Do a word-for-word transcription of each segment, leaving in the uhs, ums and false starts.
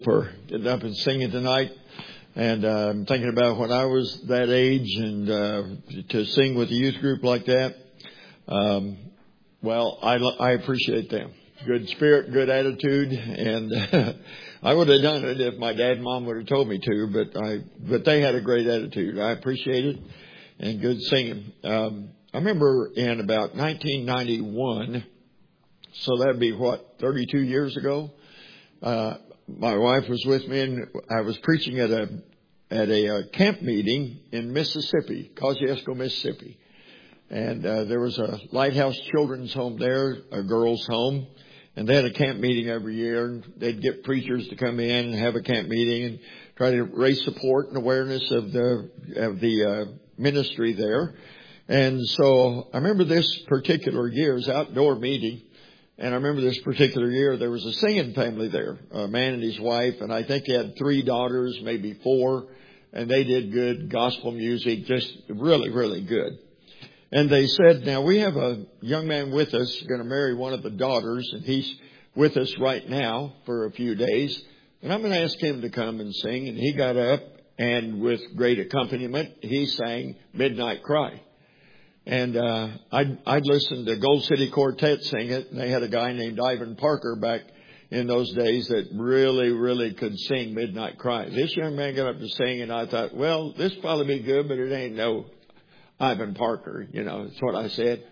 For getting up and singing tonight. And uh, I'm thinking about when I was that age and uh, to sing with a youth group like that. Um, well, I, I appreciate them. Good spirit, good attitude. And I would have done it if my dad and mom would have told me to, but I, but they had a great attitude. I appreciate it and good singing. Um, I remember in about nineteen ninety-one, so that'd be what, thirty-two years ago, uh, my wife was with me, and I was preaching at a at a uh, camp meeting in Mississippi, Kosciuszko, Mississippi. And uh, there was a Lighthouse Children's Home there, a girls' home, and they had a camp meeting every year. And they'd get preachers to come in and have a camp meeting and try to raise support and awareness of the of the uh, ministry there. And so I remember this particular year's outdoor meeting. And I remember this particular year, there was a singing family there, a man and his wife, and I think they had three daughters, maybe four, and they did good gospel music, just really, really good. And they said, now we have a young man with us, going to marry one of the daughters, and he's with us right now for a few days, and I'm going to ask him to come and sing. And he got up, and with great accompaniment, he sang Midnight Cry. And uh I'd, I'd listened to Gold City Quartet sing it, and they had a guy named Ivan Parker back in those days that really, really could sing Midnight Cry. This young man got up to sing, and I thought, well, this probably be good, but it ain't no Ivan Parker, you know, that's what I said.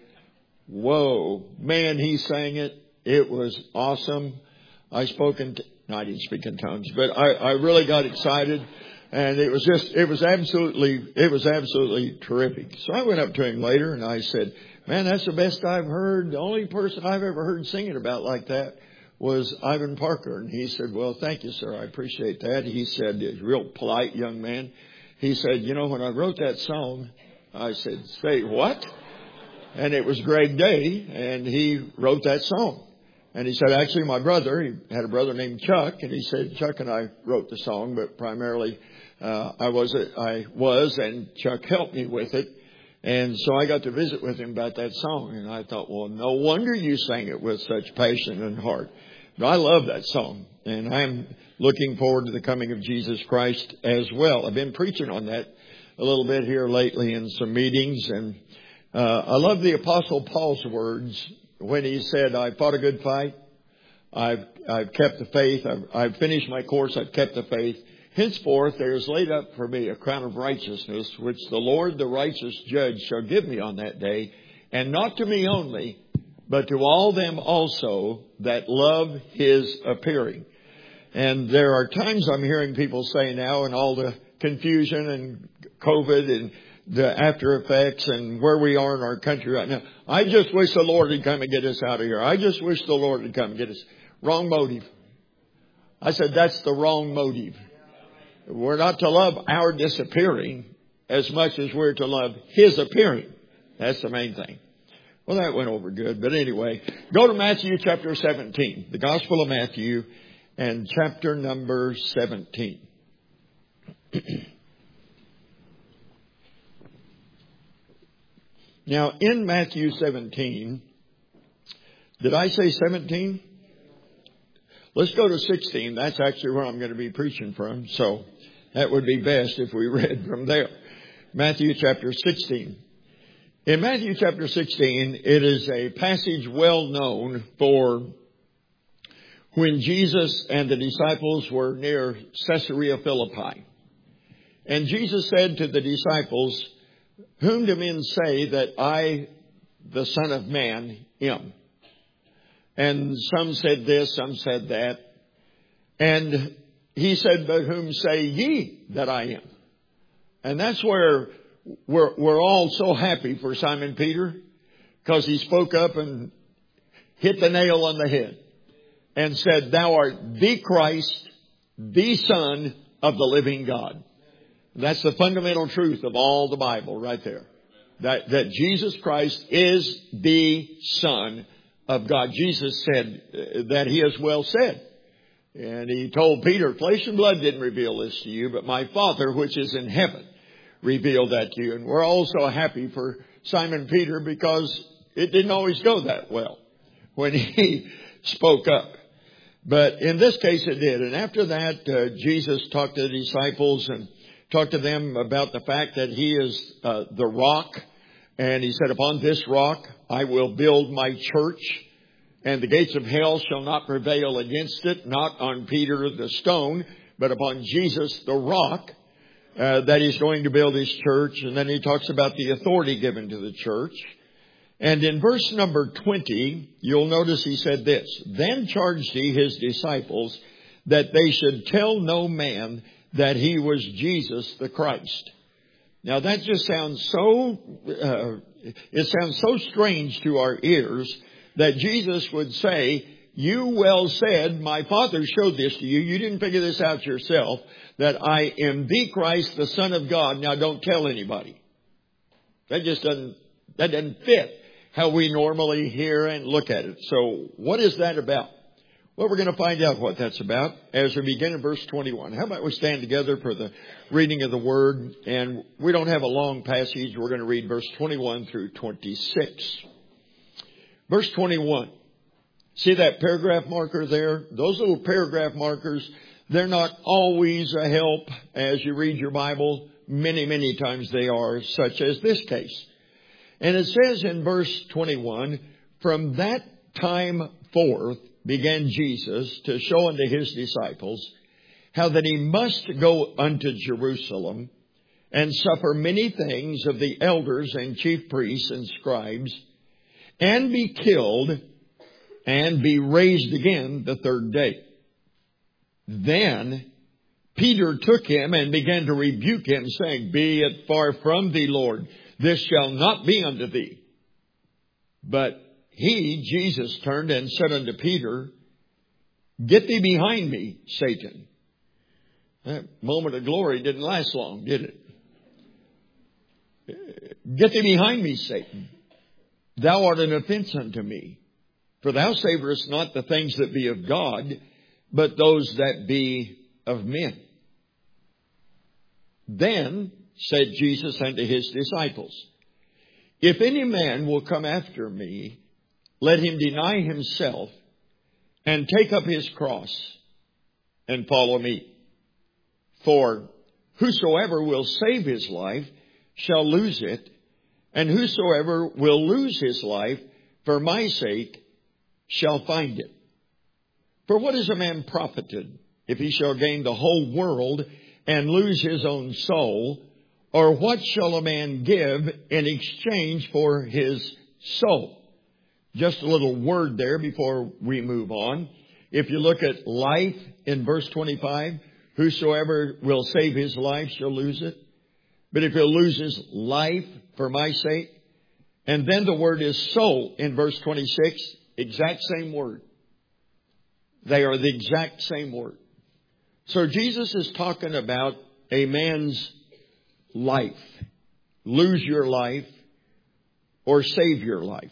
Whoa, man, he sang it. It was awesome. I spoke in, t- no, I didn't speak in tongues, but I, I really got excited. And it was just, it was absolutely, it was absolutely terrific. So I went up to him later and I said, man, that's the best I've heard. The only person I've ever heard singing about like that was Ivan Parker. And he said, well, thank you, sir. I appreciate that. He said, he's a real polite young man. He said, you know, when I wrote that song, I said, say what? And it was Greg Day, and he wrote that song. And he said, actually, my brother, he had a brother named Chuck, and he said, Chuck and I wrote the song, but primarily uh, I was, I was, and Chuck helped me with it. And so I got to visit with him about that song, and I thought, well, no wonder you sang it with such passion and heart. But I love that song, and I'm looking forward to the coming of Jesus Christ as well. I've been preaching on that a little bit here lately in some meetings, and uh, I love the Apostle Paul's words when he said, I fought a good fight. I've, I've kept the faith. I've, I've finished my course. I've kept the faith. Henceforth, there is laid up for me a crown of righteousness, which the Lord, the righteous judge, shall give me on that day. And not to me only, but to all them also that love his appearing. And there are times I'm hearing people say now, in all the confusion and COVID and the after effects and where we are in our country right now, I just wish the Lord would come and get us out of here. I just wish the Lord would come and get us. Wrong motive. I said, that's the wrong motive. We're not to love our disappearing as much as we're to love his appearing. That's the main thing. Well, that went over good. But anyway, go to Matthew chapter seventeen, the Gospel of Matthew, and chapter number seventeen. Now, in Matthew seventeen, did I say seventeen? Let's go to sixteen. That's actually where I'm going to be preaching from. So that would be best if we read from there. Matthew chapter sixteen. In Matthew chapter sixteen, it is a passage well known for when Jesus and the disciples were near Caesarea Philippi. And Jesus said to the disciples, whom do men say that I, the Son of Man, am? And some said this, some said that. And he said, but whom say ye that I am? And that's where we're, we're all so happy for Simon Peter, because he spoke up and hit the nail on the head and said, thou art the Christ, the Son of the living God. That's the fundamental truth of all the Bible right there. That, that Jesus Christ is the Son of God. Jesus said that he has well said. And he told Peter, flesh and blood didn't reveal this to you, but my Father which is in heaven revealed that to you. And we're all so happy for Simon Peter, because it didn't always go that well when he spoke up. But in this case it did. And after that, uh, Jesus talked to the disciples and talked to them about the fact that He is uh, the rock. And He said, upon this rock I will build my church, and the gates of hell shall not prevail against it, not on Peter the stone, but upon Jesus the rock, uh, that He's going to build His church. And then He talks about the authority given to the church. And in verse number twenty, you'll notice He said this, then charged He His disciples that they should tell no man that He was Jesus the Christ. Now that just sounds so, uh, it sounds so strange to our ears that Jesus would say, you well said, my Father showed this to you. You didn't figure this out yourself, that I am the Christ, the Son of God. Now don't tell anybody. That just doesn't, that doesn't fit how we normally hear and look at it. So what is that about? Well, we're going to find out what that's about as we begin in verse twenty-one. How about we stand together for the reading of the Word? And we don't have a long passage. We're going to read verse twenty-one through twenty-six. Verse twenty-one. See that paragraph marker there? Those little paragraph markers, they're not always a help as you read your Bible. Many, many times they are, such as this case. And it says in verse twenty-one, from that time forth began Jesus to show unto His disciples how that He must go unto Jerusalem and suffer many things of the elders and chief priests and scribes, and be killed and be raised again the third day. Then Peter took Him and began to rebuke Him, saying, be it far from thee, Lord. This shall not be unto thee. But He, Jesus, turned and said unto Peter, get thee behind me, Satan. That moment of glory didn't last long, did it? Get thee behind me, Satan. Thou art an offense unto me. For thou savorest not the things that be of God, but those that be of men. Then said Jesus unto His disciples, if any man will come after me, let him deny himself and take up his cross and follow me. For whosoever will save his life shall lose it, and whosoever will lose his life for my sake shall find it. For what is a man profited if he shall gain the whole world and lose his own soul? Or what shall a man give in exchange for his soul? Just a little word there before we move on. If you look at life in verse twenty-five, whosoever will save his life shall lose it. But if he'll lose his life for my sake. And then the word is soul in verse twenty-six, exact same word. They are the exact same word. So Jesus is talking about a man's life. Lose your life or save your life.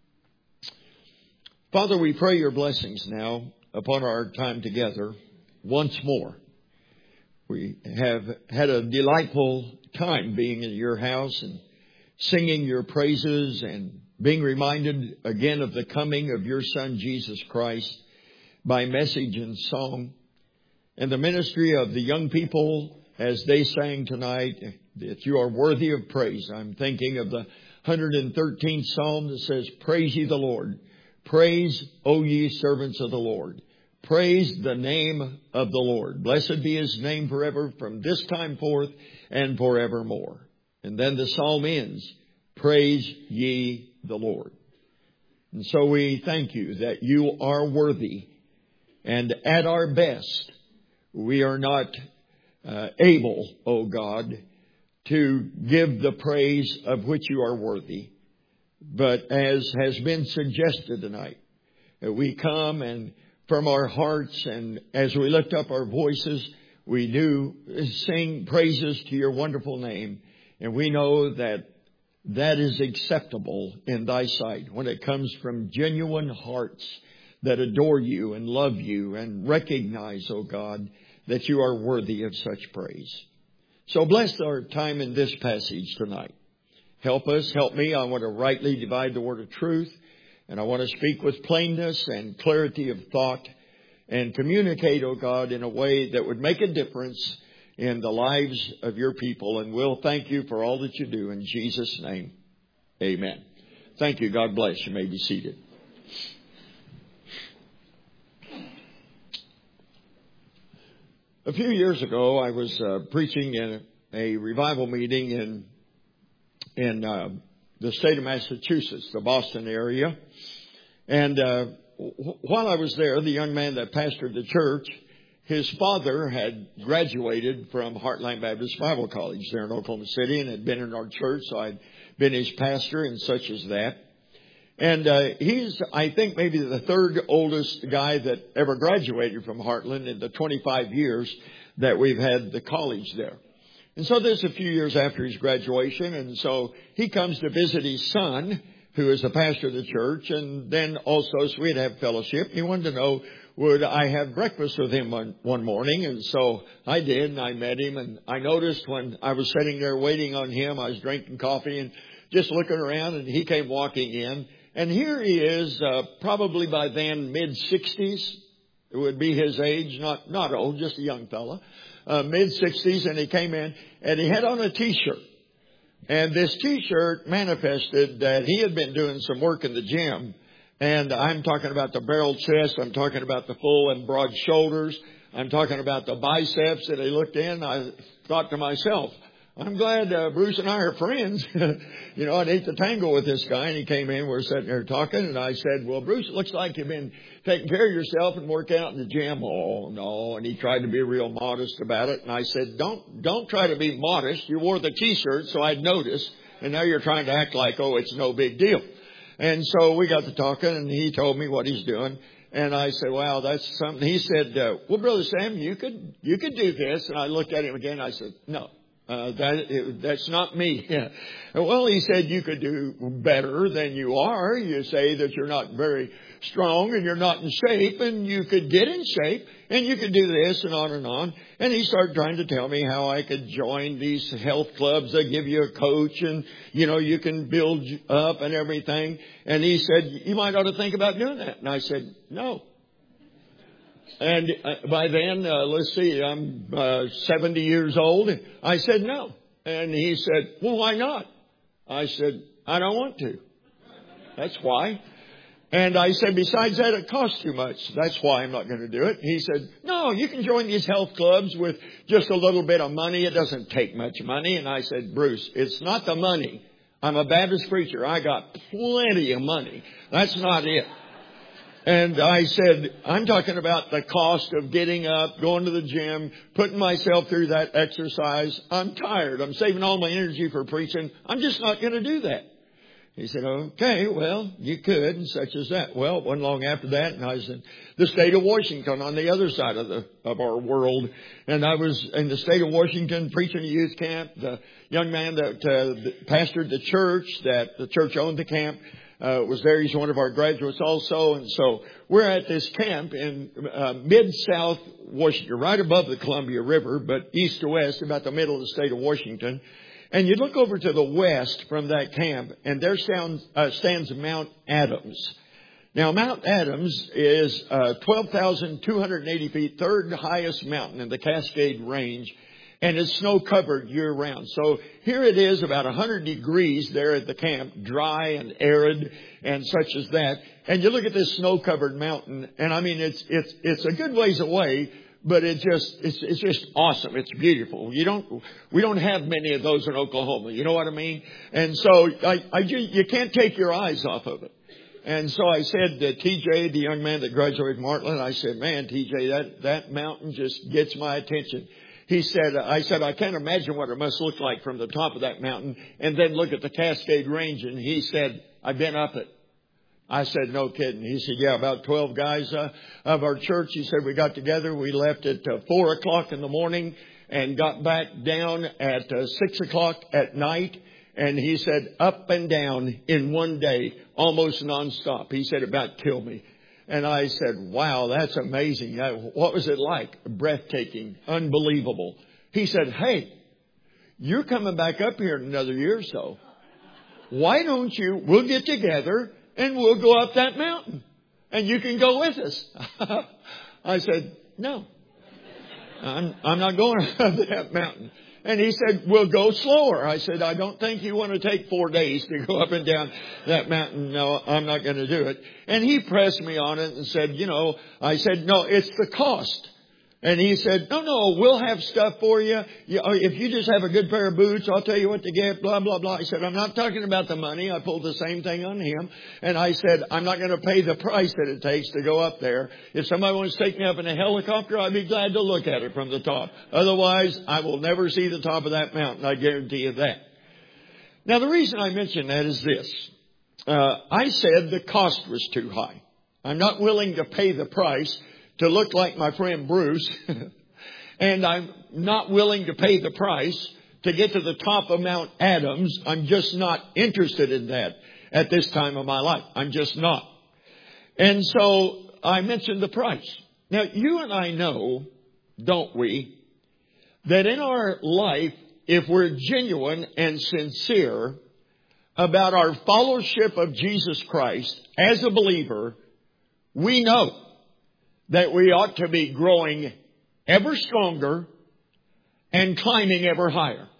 Father, we pray your blessings now upon our time together once more. We have had a delightful time being in your house and singing your praises and being reminded again of the coming of your Son, Jesus Christ, by message and song. And the ministry of the young people as they sang tonight, that you are worthy of praise. I'm thinking of the one hundred thirteenth Psalm that says, praise ye the Lord. Praise, O ye servants of the Lord. Praise the name of the Lord. Blessed be His name forever, from this time forth and forevermore. And then the psalm ends, praise ye the Lord. And so we thank you that you are worthy. And at our best, we are not uh, able, O God, to give the praise of which you are worthy. But as has been suggested tonight, we come and from our hearts, and as we lift up our voices, we do sing praises to your wonderful name. And we know that that is acceptable in thy sight when it comes from genuine hearts that adore you and love you and recognize, O God, that you are worthy of such praise. So bless our time in this passage tonight. Help us, help me. I want to rightly divide the word of truth. And I want to speak with plainness and clarity of thought. and communicate, oh God, in a way that would make a difference in the lives of your people. And we'll thank you for all that you do. In Jesus' name, amen. Thank you. God bless. You may be seated. A few years ago, I was uh, preaching in a revival meeting in in uh, the state of Massachusetts, the Boston area. And uh, w- while I was there, the young man that pastored the church, his father had graduated from Heartland Baptist Bible College there in Oklahoma City and had been in our church, so I'd been his pastor and such as that. And uh, he's, I think, maybe the third oldest guy that ever graduated from Heartland in the twenty-five years that we've had the college there. And so this is a few years after his graduation, and so he comes to visit his son, who is the pastor of the church, and then also, so we'd have fellowship. He wanted to know, would I have breakfast with him one, one morning? And so I did, and I met him, and I noticed when I was sitting there waiting on him, I was drinking coffee and just looking around, and he came walking in. And here he is, uh, probably by then mid-sixties. It would be his age, not not old, just a young fella. Uh, mid-sixties, and he came in, and he had on a T-shirt. And this T-shirt manifested that he had been doing some work in the gym. And I'm talking about the barrel chest. I'm talking about the full and broad shoulders. I'm talking about the biceps that he looked in. I thought to myself, I'm glad uh, Bruce and I are friends. You know, I'd hate to tangle with this guy. And he came in, we're sitting there talking, and I said, well, Bruce, it looks like you've been taking care of yourself and working out in the gym. Oh, no. And he tried to be real modest about it. And I said, don't, don't try to be modest. You wore the T-shirt, so I'd notice. And now you're trying to act like, oh, it's no big deal. And so we got to talking, and he told me what he's doing. And I said, wow, that's something. He said, uh, well, Brother Sam, you could, you could do this. And I looked at him again. I said, no. Uh, that, that's not me. Yeah. Well, he said you could do better than you are. You say that you're not very strong and you're not in shape, and you could get in shape and you could do this and on and on. And he started trying to tell me how I could join these health clubs that give you a coach and, you know, you can build up and everything. And he said, you might ought to think about doing that. And I said, no. And uh, by then, uh, let's see, I'm uh, seventy years old. I said, no. And he said, well, why not? I said, I don't want to. That's why. And I said, besides that, it costs too much. That's why I'm not going to do it. He said, no, you can join these health clubs with just a little bit of money. It doesn't take much money. And I said, Bruce, it's not the money. I'm a Baptist preacher. I got plenty of money. That's not it. And I said, I'm talking about the cost of getting up, going to the gym, putting myself through that exercise. I'm tired. I'm saving all my energy for preaching. I'm just not going to do that. He said, okay, well, you could, and such as that. Well, it wasn't long after that, and I was in the state of Washington on the other side of the of our world. And I was in the state of Washington preaching a youth camp. The young man that uh, pastored the church, that the church owned the camp, Uh, was there. He's one of our graduates also. And so we're at this camp in uh, mid-south Washington, right above the Columbia River, but east to west, about the middle of the state of Washington. And you look over to the west from that camp, and there stands, uh, stands Mount Adams. Now, Mount Adams is uh, twelve thousand two hundred eighty feet, third highest mountain in the Cascade Range. And it's snow covered year round. So here it is about one hundred degrees there at the camp, dry and arid and such as that. And you look at this snow covered mountain, and I mean, it's, it's, it's a good ways away, but it just, it's, it's just awesome. It's beautiful. You don't, we don't have many of those in Oklahoma. You know what I mean? And so I, I just, you can't take your eyes off of it. And so I said to T J, the young man that graduated from Heartland, I said, man, T J, that, that mountain just gets my attention. He said, I said, I can't imagine what it must look like from the top of that mountain and then look at the Cascade Range. And he said, I've been up it. I said, no kidding. He said, yeah, about twelve guys uh, of our church. He said, we got together. We left at uh, four o'clock in the morning and got back down at uh, six o'clock at night. And he said, up and down in one day, almost nonstop. He said, about killed me. And I said, wow, that's amazing. What was it like? Breathtaking, unbelievable. He said, hey, you're coming back up here in another year or so. Why don't you, we'll get together and we'll go up that mountain and you can go with us. I said, no, I'm, I'm not going up that mountain. And he said, we'll go slower. I said, I don't think you want to take four days to go up and down that mountain. No, I'm not going to do it. And he pressed me on it and said, you know, I said, no, it's the cost. And he said, no, no, we'll have stuff for you. you. If you just have a good pair of boots, I'll tell you what to get, blah, blah, blah. I said, I'm not talking about the money. I pulled the same thing on him. And I said, I'm not going to pay the price that it takes to go up there. If somebody wants to take me up in a helicopter, I'd be glad to look at it from the top. Otherwise, I will never see the top of that mountain. I guarantee you that. Now, the reason I mention that is this. Uh, I said the cost was too high. I'm not willing to pay the price to look like my friend Bruce, and I'm not willing to pay the price to get to the top of Mount Adams. I'm just not interested in that at this time of my life. I'm just not. And so I mentioned the price. Now, you and I know, don't we, that in our life, if we're genuine and sincere about our fellowship of Jesus Christ as a believer, we know that we ought to be growing ever stronger and climbing ever higher.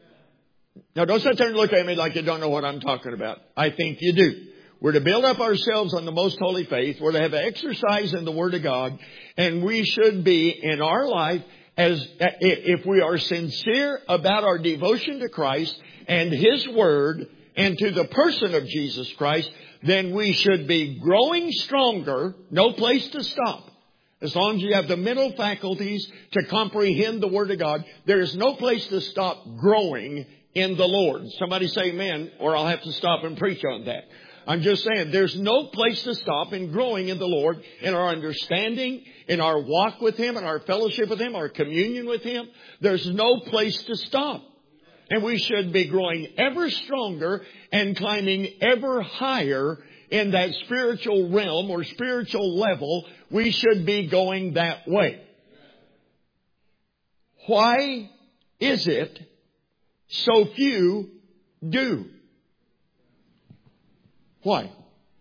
Now, don't sit there and look at me like you don't know what I'm talking about. I think you do. We're to build up ourselves on the most holy faith. We're to have exercise in the Word of God. And we should be in our life, as if we are sincere about our devotion to Christ and His Word and to the person of Jesus Christ, then we should be growing stronger. No place to stop. As long as you have the mental faculties to comprehend the Word of God, there is no place to stop growing in the Lord. Somebody say amen, or I'll have to stop and preach on that. I'm just saying there's no place to stop in growing in the Lord, in our understanding, in our walk with Him, in our fellowship with Him, our communion with Him. There's no place to stop. And we should be growing ever stronger and climbing ever higher in that spiritual realm or spiritual level. We should be going that way. Why is it so few do? Why?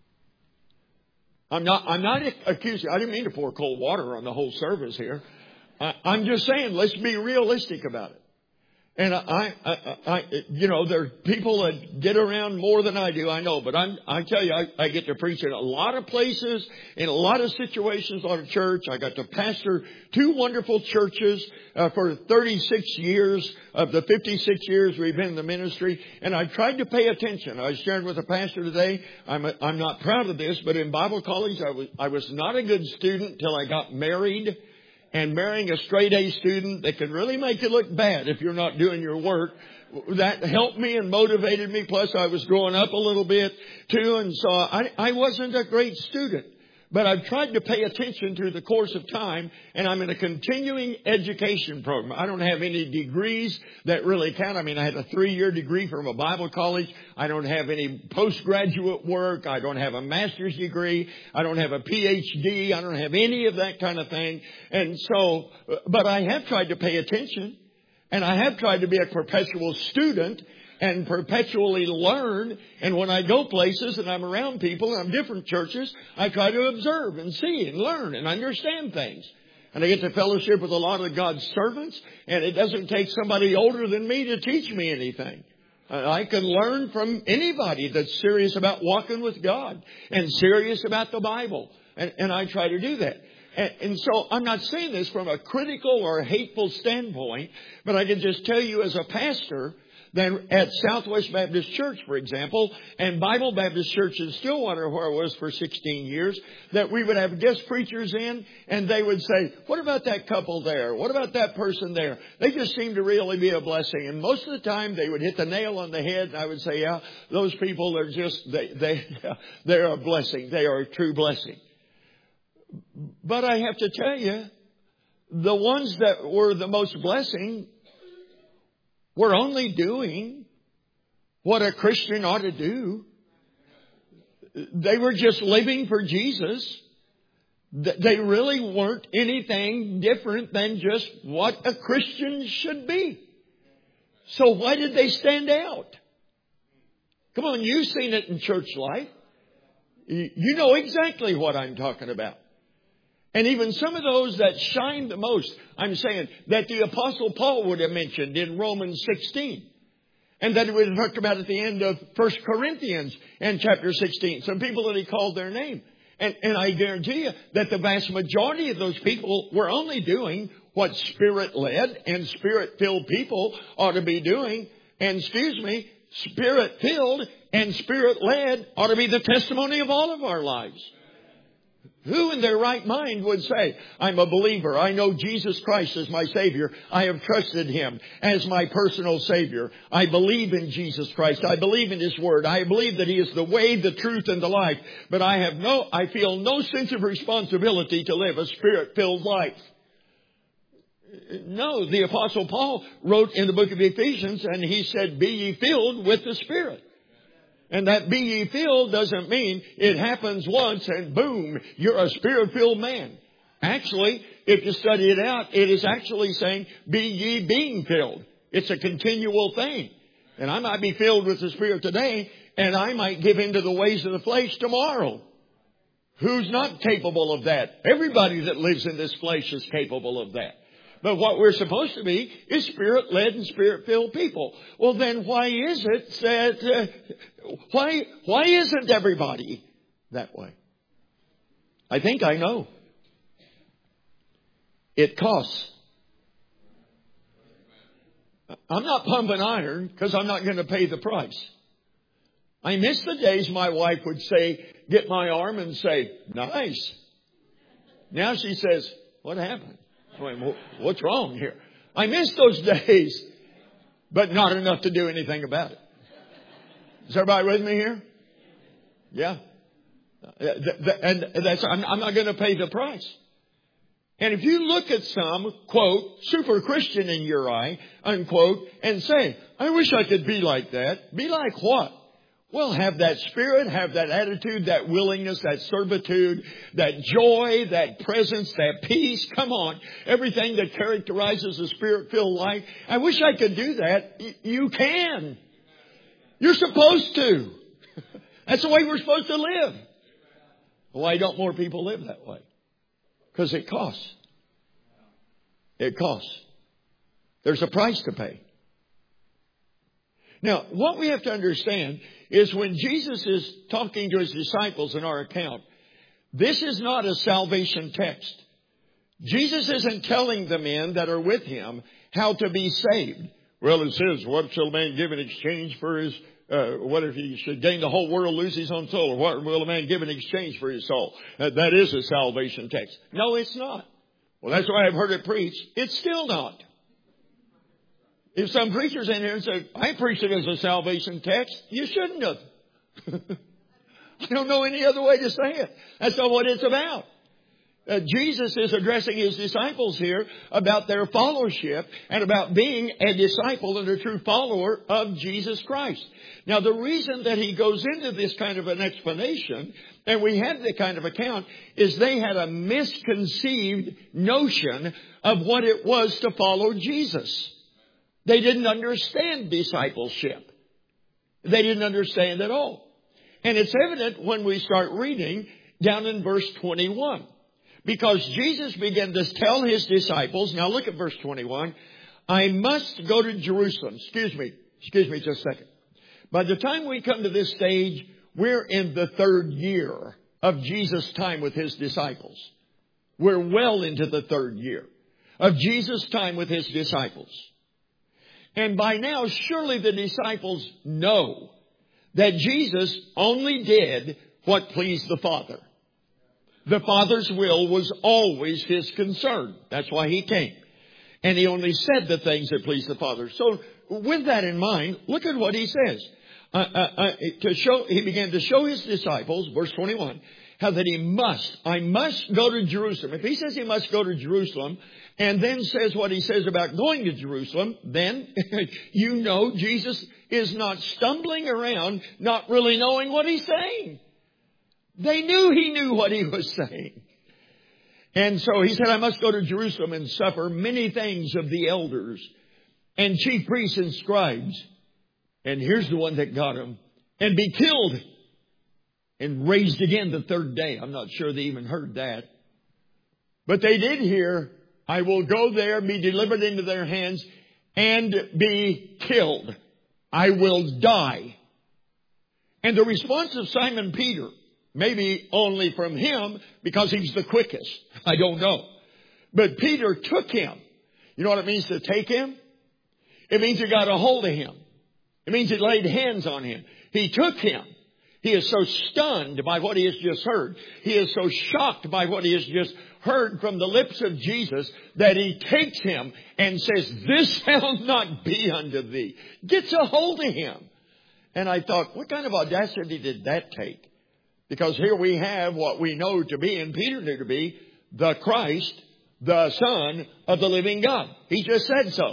I'm not, I'm not accusing, I didn't mean to pour cold water on the whole service here. I, I'm just saying, let's be realistic about it. And I, I, I, you know, there are people that get around more than I do, I know. But I'm, I tell you, I, I get to preach in a lot of places, in a lot of situations on a church. I got to pastor two wonderful churches uh, for thirty-six years of the fifty-six years we've been in the ministry. And I tried to pay attention. I was sharing with a pastor today. I'm, a, I'm not proud of this, but in Bible college, I was, I was not a good student till I got married. And marrying a straight A student that can really make you look bad if you're not doing your work, that helped me and motivated me. Plus, I was growing up a little bit, too. And so I, I wasn't a great student. But I've tried to pay attention through the course of time, and I'm in a continuing education program. I don't have any degrees that really count. I mean, I had a three-year degree from a Bible college. I don't have any postgraduate work. I don't have a master's degree. I don't have a P H D. I don't have any of that kind of thing. And so, but I have tried to pay attention, and I have tried to be a perpetual student and perpetually learn. And when I go places and I'm around people and I'm different churches, I try to observe and see and learn and understand things. And I get to fellowship with a lot of God's servants, and it doesn't take somebody older than me to teach me anything. I can learn from anybody that's serious about walking with God and serious about the Bible. And, and I try to do that. And, and so I'm not saying this from a critical or hateful standpoint, but I can just tell you as a pastor, then at Southwest Baptist Church, for example, and Bible Baptist Church in Stillwater, where I was for sixteen years, that we would have guest preachers in, and they would say, what about that couple there? What about that person there? They just seem to really be a blessing. And most of the time, they would hit the nail on the head, and I would say, yeah, those people are just, they, they, they're a blessing. They are a true blessing. But I have to tell you, the ones that were the most blessing we're only doing what a Christian ought to do. They were just living for Jesus. They really weren't anything different than just what a Christian should be. So why did they stand out? Come on, you've seen it in church life. You know exactly what I'm talking about. And even some of those that shine the most, I'm saying that the Apostle Paul would have mentioned in Romans sixteen. And that he would have talked about at the end of First Corinthians and chapter sixteen. Some people that he called their name. And, and I guarantee you that the vast majority of those people were only doing what Spirit-led and Spirit-filled people ought to be doing. And excuse me, Spirit-filled and Spirit-led ought to be the testimony of all of our lives. Who in their right mind would say, I'm a believer. I know Jesus Christ as my Savior. I have trusted Him as my personal Savior. I believe in Jesus Christ. I believe in His Word. I believe that He is the way, the truth, and the life. But I have no, I feel no sense of responsibility to live a Spirit-filled life. No, the Apostle Paul wrote in the book of Ephesians, and he said, be ye filled with the Spirit. And that be ye filled doesn't mean it happens once and boom, you're a Spirit-filled man. Actually, if you study it out, it is actually saying, be ye being filled. It's a continual thing. And I might be filled with the Spirit today, and I might give into the ways of the flesh tomorrow. Who's not capable of that? Everybody that lives in this flesh is capable of that. But what we're supposed to be is Spirit-led and Spirit-filled people. Well, then why is it that, uh, why, why isn't everybody that way? I think I know. It costs. I'm not pumping iron because I'm not going to pay the price. I miss the days my wife would say, get my arm and say, nice. Now she says, what happened? What's wrong here? I miss those days, but not enough to do anything about it. Is everybody with me here? Yeah. And that's, I'm not going to pay the price. And if you look at some, quote, super Christian in your eye, unquote, and say, I wish I could be like that. Be like what? Well, have that spirit, have that attitude, that willingness, that servitude, that joy, that presence, that peace. Come on. Everything that characterizes a Spirit-filled life. I wish I could do that. Y- you can. You're supposed to. That's the way we're supposed to live. Why don't more people live that way? Because it costs. It costs. There's a price to pay. Now, what we have to understand is when Jesus is talking to His disciples in our account, this is not a salvation text. Jesus isn't telling the men that are with Him how to be saved. Well, it says, what shall a man give in exchange for his, uh, what if he should gain the whole world, lose his own soul? Or what will a man give in exchange for his soul? Uh, that is a salvation text. No, it's not. Well, that's why I've heard it preached. It's still not. If some preachers in here and say, I preached it as a salvation text, you shouldn't have. I don't know any other way to say it. That's not what it's about. Uh, Jesus is addressing His disciples here about their followership and about being a disciple and a true follower of Jesus Christ. Now, the reason that He goes into this kind of an explanation, and we have that kind of account, is they had a misconceived notion of what it was to follow Jesus. They didn't understand discipleship. They didn't understand at all. And it's evident when we start reading down in verse twenty-one. Because Jesus began to tell His disciples, now look at verse twenty-one, I must go to Jerusalem. Excuse me, excuse me just a second. By the time we come to this stage, we're in the third year of Jesus' time with His disciples. We're well into the third year of Jesus' time with His disciples. And by now, surely the disciples know that Jesus only did what pleased the Father. The Father's will was always His concern. That's why He came. And He only said the things that pleased the Father. So with that in mind, look at what He says. Uh, uh, uh, to show, He began to show His disciples, verse twenty-one, how that He must, I must go to Jerusalem. If He says He must go to Jerusalem, and then says what He says about going to Jerusalem, then you know Jesus is not stumbling around, not really knowing what He's saying. They knew He knew what He was saying. And so He said, I must go to Jerusalem and suffer many things of the elders and chief priests and scribes. And here's the one that got Him. And be killed and raised again the third day. I'm not sure they even heard that. But they did hear, I will go there, be delivered into their hands, and be killed. I will die. And the response of Simon Peter, maybe only from him, because he's the quickest. I don't know. But Peter took him. You know what it means to take him? It means he got a hold of him. It means he laid hands on him. He took him. He is so stunned by what he has just heard. He is so shocked by what he has just heard from the lips of Jesus that he takes him and says, this shall not be unto thee. Gets a hold of him. And I thought, what kind of audacity did that take? Because here we have what we know to be, and Peter knew to be, the Christ, the Son of the living God. He just said so.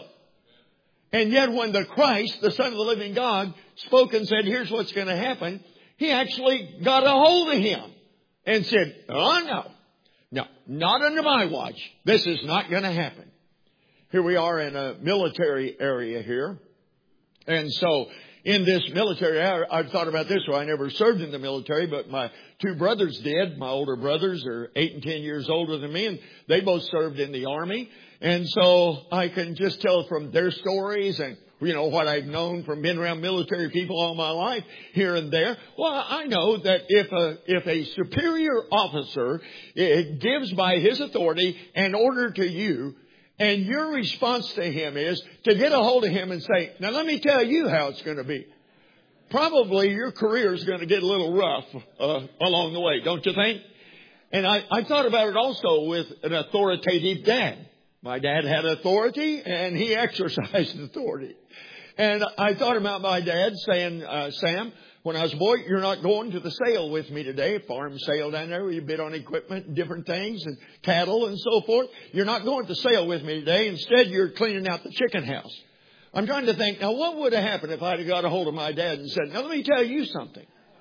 And yet when the Christ, the Son of the living God, spoke and said, here's what's going to happen, he actually got a hold of him and said, oh no, no, not under my watch. This is not going to happen. Here we are in a military area here. And so in this military area, I've thought about this. Well, I never served in the military, but my two brothers did. My older brothers are eight and ten years older than me, and they both served in the Army. And so I can just tell from their stories and, you know, what I've known from being around military people all my life here and there. Well, I know that if a, if a superior officer gives by his authority an order to you, and your response to him is to get a hold of him and say, now let me tell you how it's going to be. Probably your career is going to get a little rough uh, along the way, don't you think? And I, I thought about it also with an authoritative dad. My dad had authority and he exercised authority. And I thought about my dad saying, uh, Sam, when I was a boy, you're not going to the sale with me today. Farm sale down there where you bid on equipment and different things and cattle and so forth. You're not going to the sale with me today. Instead, you're cleaning out the chicken house. I'm trying to think, now what would have happened if I'd have got a hold of my dad and said, now let me tell you something.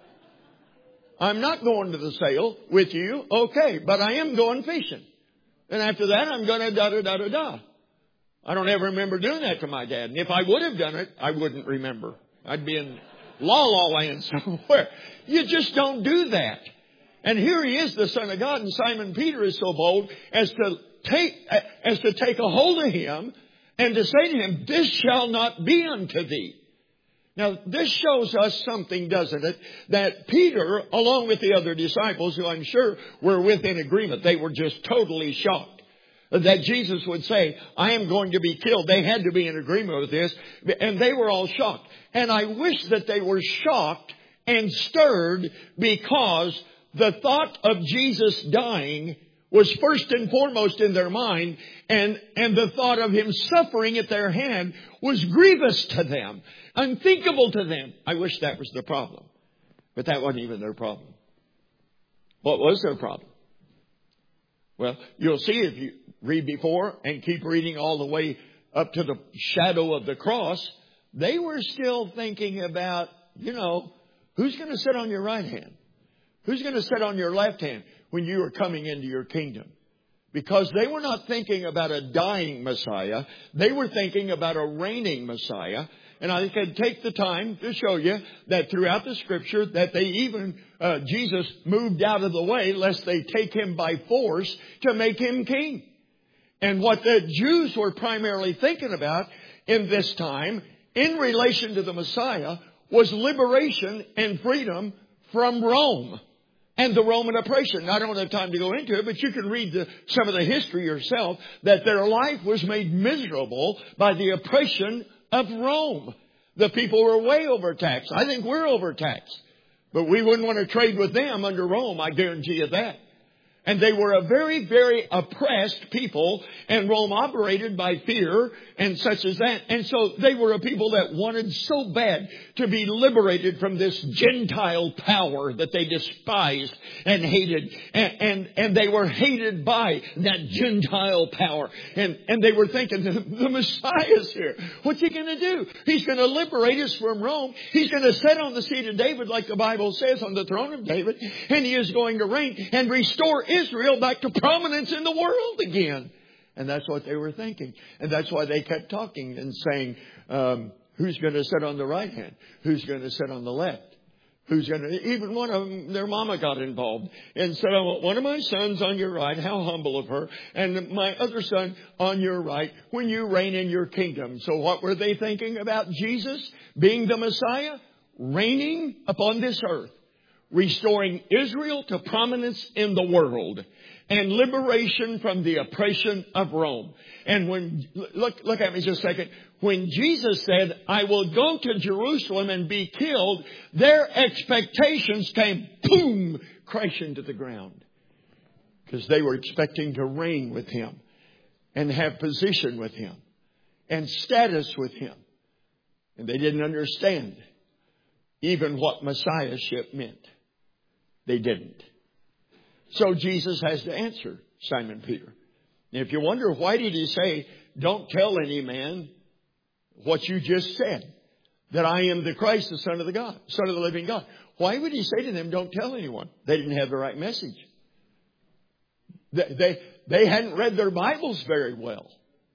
I'm not going to the sale with you. Okay, but I am going fishing. And after that, I'm going to da-da-da-da-da. I don't ever remember doing that to my dad. And if I would have done it, I wouldn't remember. I'd be in la-la land somewhere. You just don't do that. And here he is, the Son of God, and Simon Peter is so bold as to take, as to take a hold of him and to say to him, this shall not be unto thee. Now, this shows us something, doesn't it? That Peter, along with the other disciples, who I'm sure were within agreement, they were just totally shocked that Jesus would say, I am going to be killed. They had to be in agreement with this, and they were all shocked. And I wish that they were shocked and stirred because the thought of Jesus dying was first and foremost in their mind, and, and the thought of him suffering at their hand was grievous to them, unthinkable to them. I wish that was the problem. But that wasn't even their problem. What was their problem? Well, you'll see if you read before and keep reading all the way up to the shadow of the cross, they were still thinking about, you know, who's going to sit on your right hand? Who's going to sit on your left hand when you are coming into your kingdom? Because they were not thinking about a dying Messiah. They were thinking about a reigning Messiah. And I could take the time to show you that throughout the Scripture that they even, uh, Jesus moved out of the way lest they take him by force to make him king. And what the Jews were primarily thinking about in this time in relation to the Messiah was liberation and freedom from Rome and the Roman oppression. I don't have time to go into it, but you can read the, some of the history yourself, that their life was made miserable by the oppression of Rome. The people were way overtaxed. I think we're overtaxed. But we wouldn't want to trade with them under Rome, I guarantee you that. And they were a very, very oppressed people, and Rome operated by fear and such as that. And so they were a people that wanted so bad to be liberated from this Gentile power that they despised and hated. And, and, and they were hated by that Gentile power. And, and they were thinking, the, the Messiah's here. What's he going to do? He's going to liberate us from Rome. He's going to sit on the seat of David, like the Bible says, on the throne of David. And he is going to reign and restore Israel back to prominence in the world again. And that's what they were thinking. And that's why they kept talking and saying, um, who's going to sit on the right hand? Who's going to sit on the left? Who's going to, even one of them, their mama got involved and said, I want one of my sons on your right, how humble of her, and my other son on your right when you reign in your kingdom. So what were they thinking about Jesus being the Messiah? Reigning upon this earth, restoring Israel to prominence in the world, and liberation from the oppression of Rome. And when, look, look at me just a second. When Jesus said, I will go to Jerusalem and be killed, their expectations came, boom, crashing to the ground. Because they were expecting to reign with Him and have position with Him and status with Him. And they didn't understand even what Messiahship meant. They didn't. So Jesus has to answer Simon Peter. And if you wonder, why did He say, don't tell any man what you just said, that I am the Christ, the Son of the God, Son of the living God? Why would He say to them, don't tell anyone? They didn't have the right message. They, they, they hadn't read their Bibles very well.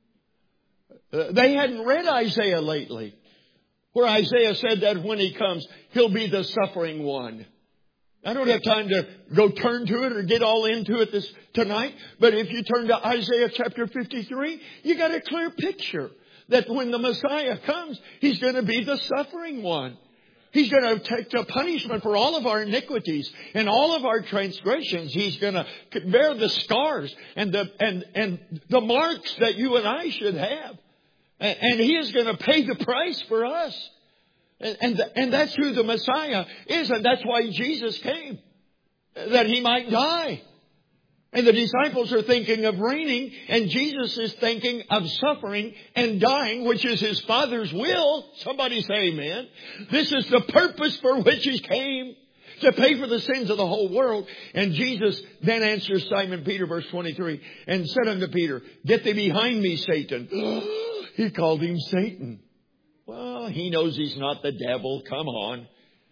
Uh, they hadn't read Isaiah lately, where Isaiah said that when He comes, He'll be the suffering one. I don't have time to go turn to it or get all into it this tonight. But if you turn to Isaiah chapter fifty-three, you got a clear picture that when the Messiah comes, He's going to be the suffering one. He's going to take the punishment for all of our iniquities and all of our transgressions. He's going to bear the scars and the and and the marks that you and I should have. And, and He is going to pay the price for us. And, and, and that's who the Messiah is. And that's why Jesus came. That He might die. And the disciples are thinking of reigning. And Jesus is thinking of suffering and dying, which is His Father's will. Somebody say amen. This is the purpose for which He came. To pay for the sins of the whole world. And Jesus then answers Simon Peter, verse twenty-three. And said unto Peter, get thee behind me, Satan. He called him Satan. Well, he knows he's not the devil. Come on.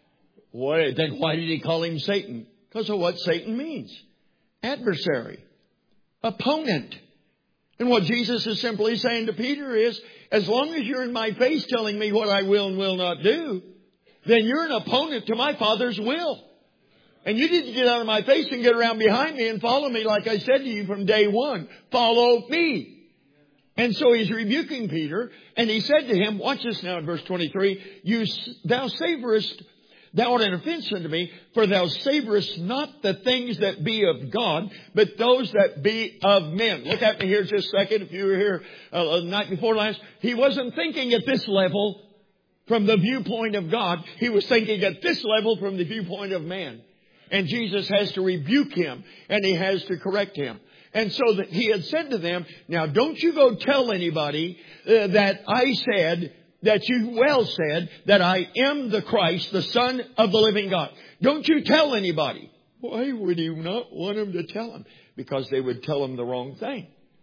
What, then why did He call him Satan? Because of what Satan means. Adversary. Opponent. And what Jesus is simply saying to Peter is, as long as you're in my face telling me what I will and will not do, then you're an opponent to my Father's will. And you need to get out of my face and get around behind me and follow me like I said to you from day one. Follow me. And so He's rebuking Peter, and He said to him, watch this now in verse twenty-three, you, thou savorest, thou art an offense unto me, for thou savorest not the things that be of God, but those that be of men. Look at me here just a second. If you were here uh, the night before last, he wasn't thinking at this level from the viewpoint of God. He was thinking at this level from the viewpoint of man. And Jesus has to rebuke him, and He has to correct him. And so that He had said to them, now don't you go tell anybody uh, that I said, that you well said, that I am the Christ, the Son of the living God. Don't you tell anybody. Why would He not want them to tell him? Because they would tell him the wrong thing.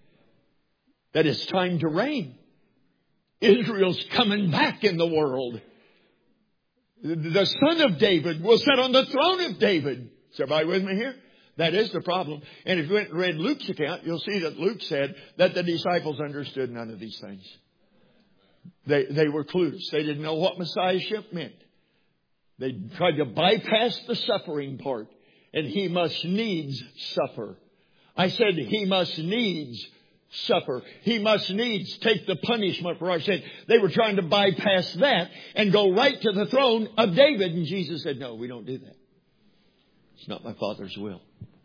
That it's time to reign. Israel's coming back in the world. The Son of David will sit on the throne of David. Is everybody with me here? That is the problem. And if you went and read Luke's account, you'll see that Luke said that the disciples understood none of these things. They, they were clueless. They didn't know what Messiahship meant. They tried to bypass the suffering part. And He must needs suffer. I said He must needs suffer. He must needs take the punishment for our sin. They were trying to bypass that and go right to the throne of David. And Jesus said, no, we don't do that. It's not my Father's will.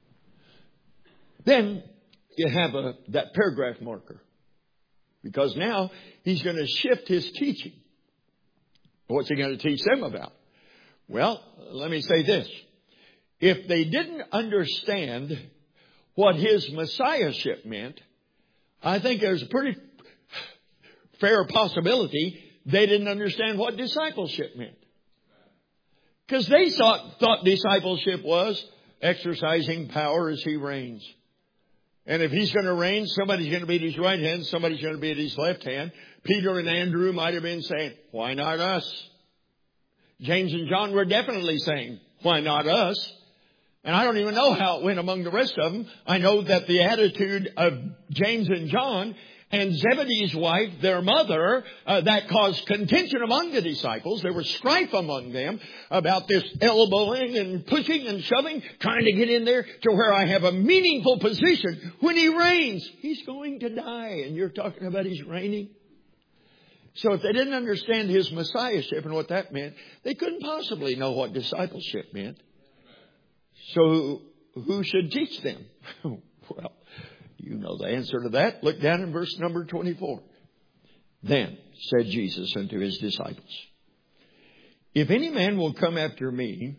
Then you have a, that paragraph marker. Because now He's going to shift His teaching. What's He going to teach them about? Well, let me say this. If they didn't understand what His Messiahship meant, I think there's a pretty fair possibility they didn't understand what discipleship meant. Because they thought, thought discipleship was exercising power as He reigns. And if He's going to reign, somebody's going to be at His right hand, somebody's going to be at His left hand. Peter and Andrew might have been saying, why not us? James and John were definitely saying, why not us? And I don't even know how it went among the rest of them. I know that the attitude of James and John and Zebedee's wife, their mother, uh, that caused contention among the disciples. There was strife among them about this elbowing and pushing and shoving, trying to get in there to where I have a meaningful position. When He reigns, He's going to die. And you're talking about He's reigning? So if they didn't understand His Messiahship and what that meant, they couldn't possibly know what discipleship meant. So who should teach them? Well, you know the answer to that. Look down in verse number twenty-four. Then said Jesus unto His disciples, if any man will come after me,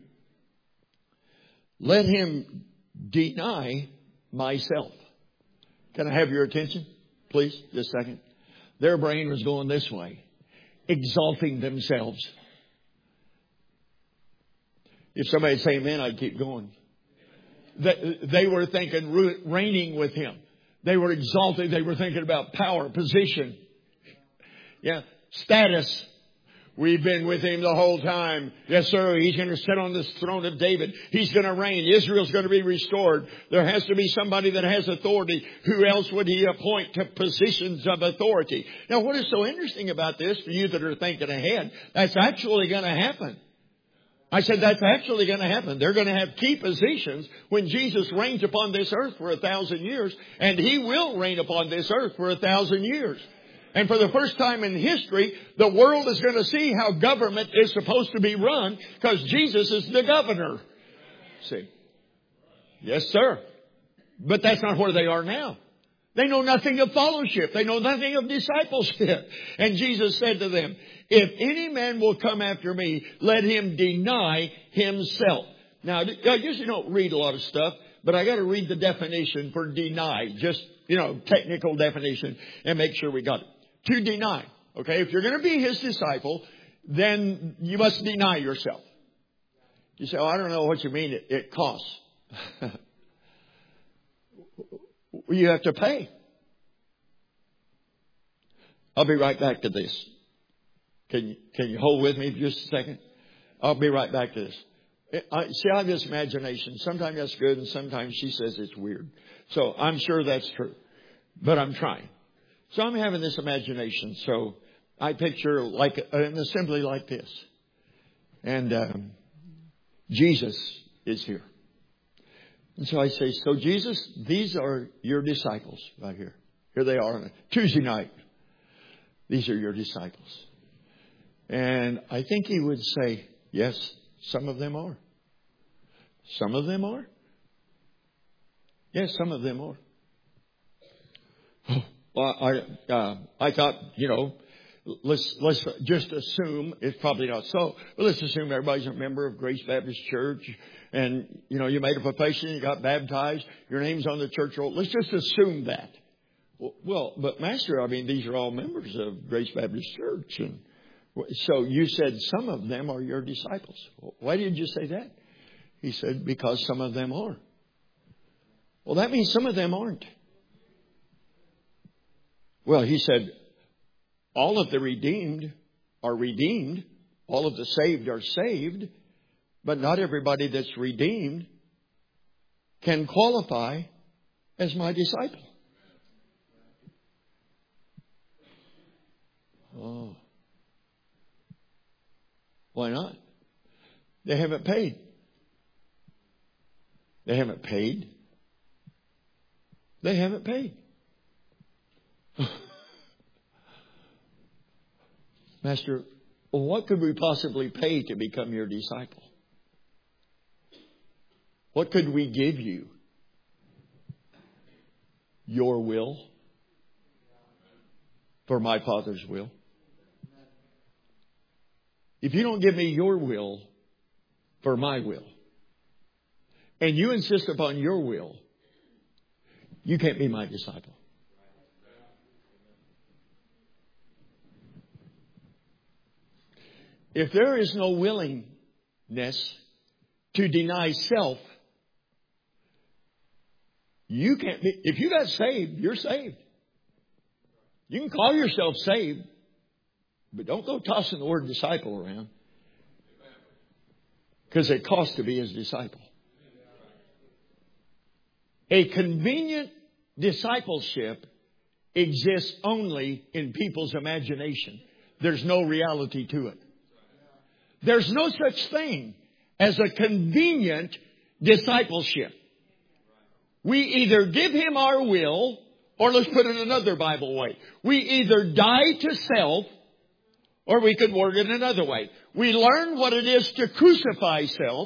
let him deny myself. Can I have your attention, please, just a second? Their brain was going this way, exalting themselves. If somebody say amen, I'd keep going. They, they were thinking reigning with Him. They were exalted. They were thinking about power, position. Yeah, status. We've been with Him the whole time. Yes, sir. He's going to sit on this throne of David. He's going to reign. Israel's going to be restored. There has to be somebody that has authority. Who else would He appoint to positions of authority? Now, what is so interesting about this, for you that are thinking ahead, that's actually going to happen. I said that's actually going to happen. They're going to have key positions when Jesus reigns upon this earth for a thousand years. And He will reign upon this earth for a thousand years. And for the first time in history, the world is going to see how government is supposed to be run, because Jesus is the governor. See? Yes, sir. But that's not where they are now. They know nothing of fellowship. They know nothing of discipleship. And Jesus said to them, if any man will come after me, let him deny himself. Now, I usually don't read a lot of stuff, but I got to read the definition for deny. Just, you know, technical definition, and make sure we got it. To deny. Okay, if you're going to be His disciple, then you must deny yourself. You say, oh, I don't know what you mean. It, it costs. You have to pay. I'll be right back to this. Can you, can you hold with me for just a second? I'll be right back to this. I, see, I have this imagination. Sometimes that's good, and sometimes she says it's weird. So I'm sure that's true. But I'm trying. So I'm having this imagination. So I picture like an assembly like this. And um, Jesus is here. And so I say, so Jesus, these are your disciples right here. Here they are on a Tuesday night. These are your disciples. And I think He would say, yes, some of them are. Some of them are. Yes, some of them are. Well, I, uh, I thought, you know, let's, let's just assume, it's probably not so, but let's assume everybody's a member of Grace Baptist Church, and, you know, you made a profession, you got baptized, your name's on the church roll. Let's just assume that. Well, but Master, I mean, these are all members of Grace Baptist Church. And so you said some of them are your disciples. Why did you say that? He said, because some of them are. Well, that means some of them aren't. Well, he said, all of the redeemed are redeemed. All of the saved are saved. But not everybody that's redeemed can qualify as my disciple. Oh. Why not? They haven't paid. They haven't paid. They haven't paid. Master, what could we possibly pay to become your disciple? What could we give you? Your will for my Father's will. If you don't give me your will for my will, and you insist upon your will, you can't be my disciple. If there is no willingness to deny self, you can't be, if you got saved, you're saved. You can call yourself saved, but don't go tossing the word disciple around. Because it costs to be His disciple. A convenient discipleship exists only in people's imagination. There's no reality to it. There's no such thing as a convenient discipleship. We either give Him our will, or let's put it another Bible way. We either die to self, or we could word it another way. We learn what it is to crucify self,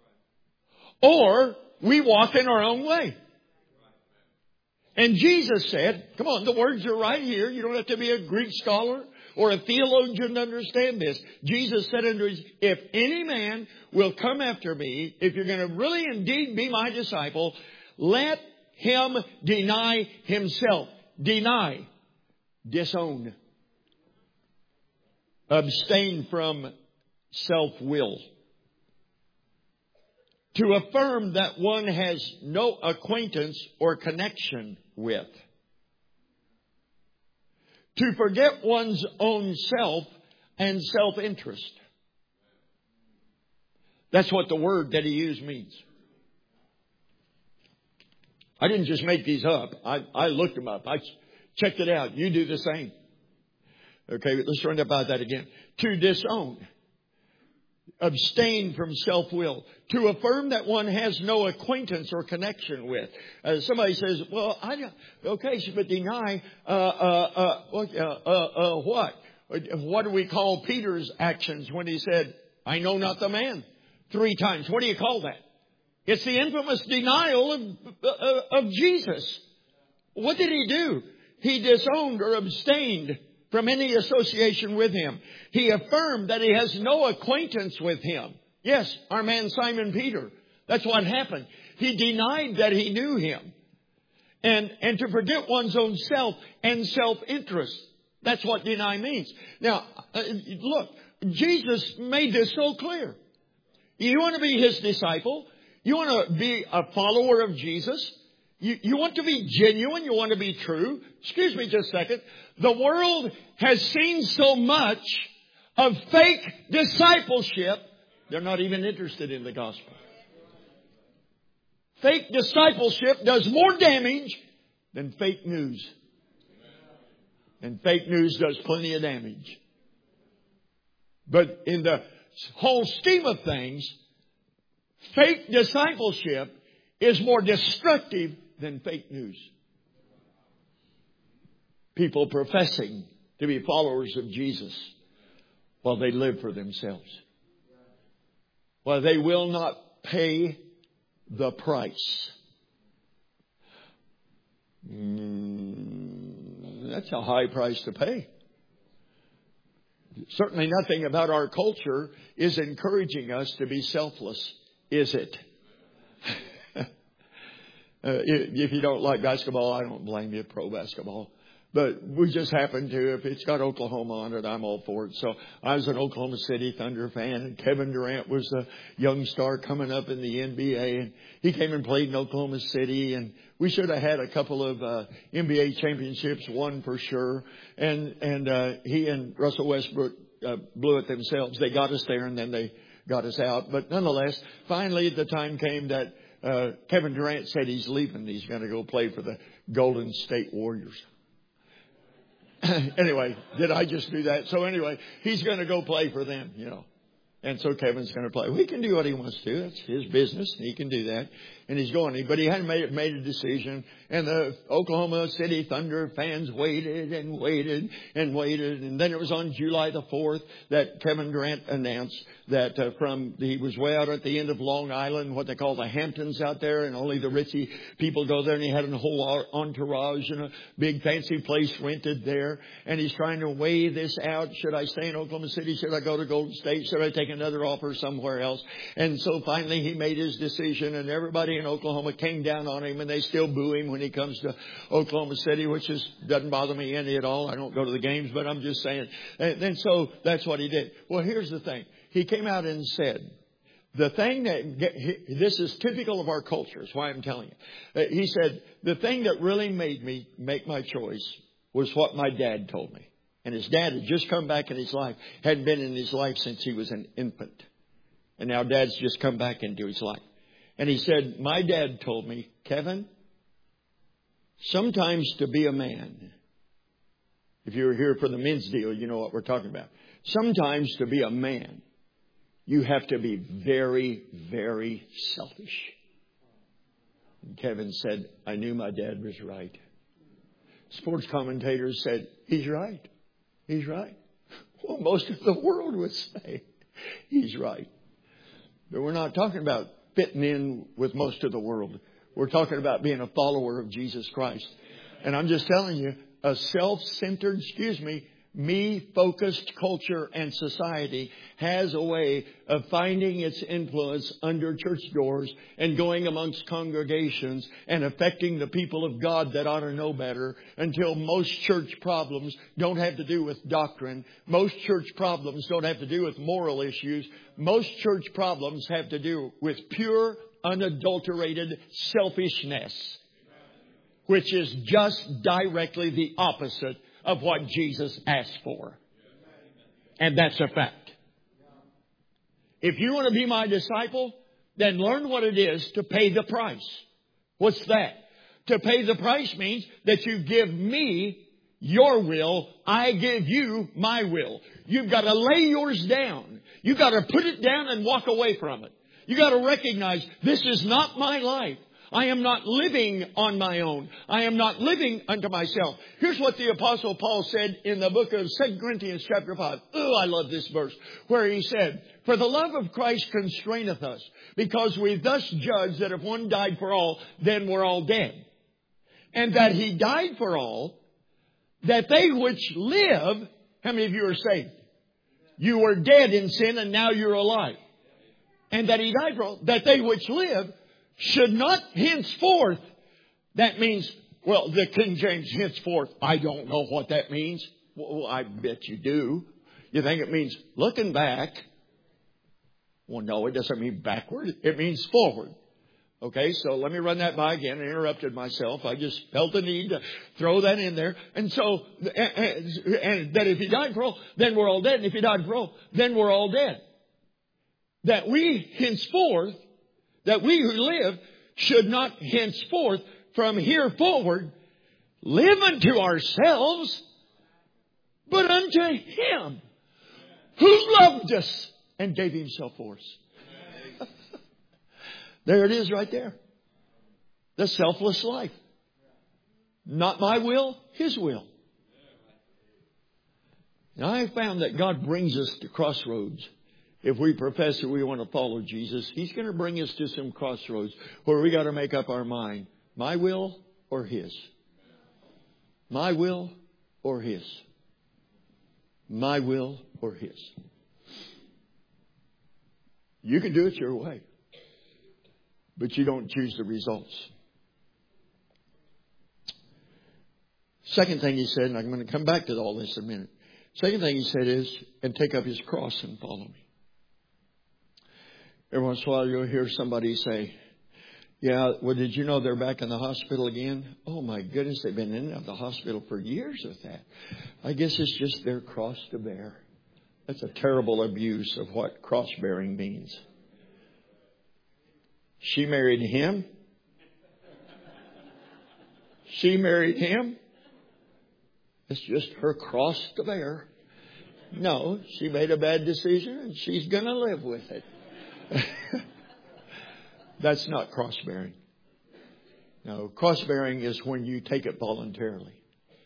or we walk in our own way. And Jesus said, come on, the words are right here. You don't have to be a Greek scholar or a theologian to understand this. Jesus said unto us, if any man will come after me, if you're going to really indeed be my disciple, let him deny himself. Deny. Disown. Abstain from self-will. To affirm that one has no acquaintance or connection with. To forget one's own self and self-interest. That's what the word that he used means. I didn't just make these up. I, I looked them up. I checked it out. You do the same. Okay, let's run about that again. To disown. Abstain from self-will. To affirm that one has no acquaintance or connection with. Uh, somebody says, well, I don't, okay, but deny, uh, uh, uh, uh, uh, uh, what? What do we call Peter's actions when he said, I know not the man? Three times. What do you call that? It's the infamous denial of, uh, of Jesus. What did he do? He disowned or abstained from any association with Him. He affirmed that he has no acquaintance with Him. Yes, our man Simon Peter. That's what happened. He denied that he knew Him. And, and to forget one's own self and self-interest. That's what deny means. Now, uh, look, Jesus made this so clear. You want to be His disciple? You want to be a follower of Jesus? You, you want to be genuine? You want to be true? Excuse me just a second. The world has seen so much of fake discipleship, they're not even interested in the gospel. Fake discipleship does more damage than fake news. And fake news does plenty of damage. But in the whole scheme of things, fake discipleship is more destructive than fake news. People professing to be followers of Jesus while they live for themselves. While they will not pay the price. Mm, that's a high price to pay. Certainly nothing about our culture is encouraging us to be selfless, is it? uh, if you don't like basketball, I don't blame you, pro basketball. But we just happen to, if it's got Oklahoma on it, I'm all for it. So I was an Oklahoma City Thunder fan, and Kevin Durant was a young star coming up in the N B A, and he came and played in Oklahoma City, and we should have had a couple of uh, N B A championships, one for sure. And and uh, he and Russell Westbrook uh, blew it themselves. They got us there, and then they got us out. But nonetheless, finally the time came that uh, Kevin Durant said he's leaving. He's going to go play for the Golden State Warriors. Anyway, did I just do that? So anyway, he's going to go play for them, you know. And so Kevin's going to play. Well, he can do what he wants to. That's his business. He can do that. And he's going. But he hadn't made, made a decision. And the Oklahoma City Thunder fans waited and waited and waited. And then it was on July the fourth that Kevin Durant announced that uh, from he was way out at the end of Long Island, what they call the Hamptons out there, and only the ritzy people go there. And he had a whole entourage and a big fancy place rented there. And he's trying to weigh this out. Should I stay in Oklahoma City? Should I go to Golden State? Should I take another offer somewhere else? And so finally he made his decision, and everybody in Oklahoma came down on him, and they still boo him when he comes to Oklahoma City, which is doesn't bother me any at all. I don't go to the games, but I'm just saying. And, and so that's what he did. Well, here's the thing. He came out and said, the thing that, this is typical of our culture, is why I'm telling you. He said, the thing that really made me make my choice was what my dad told me. And his dad had just come back in his life, hadn't been in his life since he was an infant. And now Dad's just come back into his life. And he said, my dad told me, Kevin, sometimes to be a man, If you were here for the men's deal, you know what we're talking about. Sometimes to be a man, you have to be very, very selfish. And Kevin said, I knew my dad was right. Sports commentators said, he's right. He's right. Well, most of the world would say he's right. But we're not talking about fitting in with most of the world. We're talking about being a follower of Jesus Christ. And I'm just telling you, a self-centered, excuse me, me-focused culture and society has a way of finding its influence under church doors and going amongst congregations and affecting the people of God that ought to know better, until most church problems don't have to do with doctrine. Most church problems don't have to do with moral issues. Most church problems have to do with pure, unadulterated selfishness, which is just directly the opposite of what Jesus asked for. And that's a fact. If you want to be my disciple, then learn what it is to pay the price. What's that? To pay the price means that you give me your will, I give you my will. You've got to lay yours down. You've got to put it down and walk away from it. You've got to recognize this is not my life. I am not living on my own. I am not living unto myself. Here's what the Apostle Paul said in the book of Second Corinthians chapter five. Oh, I love this verse, where he said, for the love of Christ constraineth us, because we thus judge that if one died for all, then we're all dead. And that he died for all, that they which live, how many of you are saved? You were dead in sin and now you're alive. And that he died for all, that they which live should not henceforth. That means, well, the King James henceforth, I don't know what that means. Well, I bet you do. You think it means looking back? Well, no, it doesn't mean backward. It means forward. Okay, so let me run that by again. I interrupted myself. I just felt the need to throw that in there. And so, and, and that if he died for all, then we're all dead. And if he died for all, then we're all dead. That we henceforth, that we who live should not henceforth from here forward live unto ourselves, but unto Him who loved us and gave Himself for us. There it is right there. The selfless life. Not my will, His will. Now I have found that God brings us to crossroads. If we profess that we want to follow Jesus, He's going to bring us to some crossroads where we got to make up our mind. My will or His? My will or His? My will or His? You can do it your way, but you don't choose the results. Second thing He said, and I'm going to come back to all this in a minute. Second thing He said is, and take up His cross and follow me. Every once in a while you'll hear somebody say, yeah, well, did you know they're back in the hospital again? Oh, my goodness, they've been in and out of the hospital for years with that. I guess it's just their cross to bear. That's a terrible abuse of what cross-bearing means. She married him. She married him. It's just her cross to bear. No, she made a bad decision and she's going to live with it. That's not cross-bearing. No, cross-bearing is when you take it voluntarily.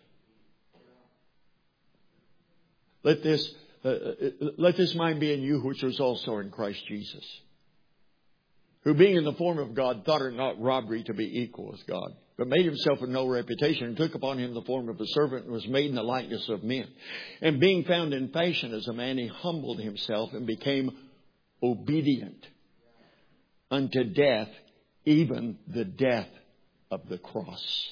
Let this uh, let this mind be in you, which was also in Christ Jesus, who being in the form of God thought it not robbery to be equal with God, but made Himself of no reputation, and took upon Him the form of a servant, and was made in the likeness of men. And being found in fashion as a man, He humbled Himself and became obedient unto death, even the death of the cross.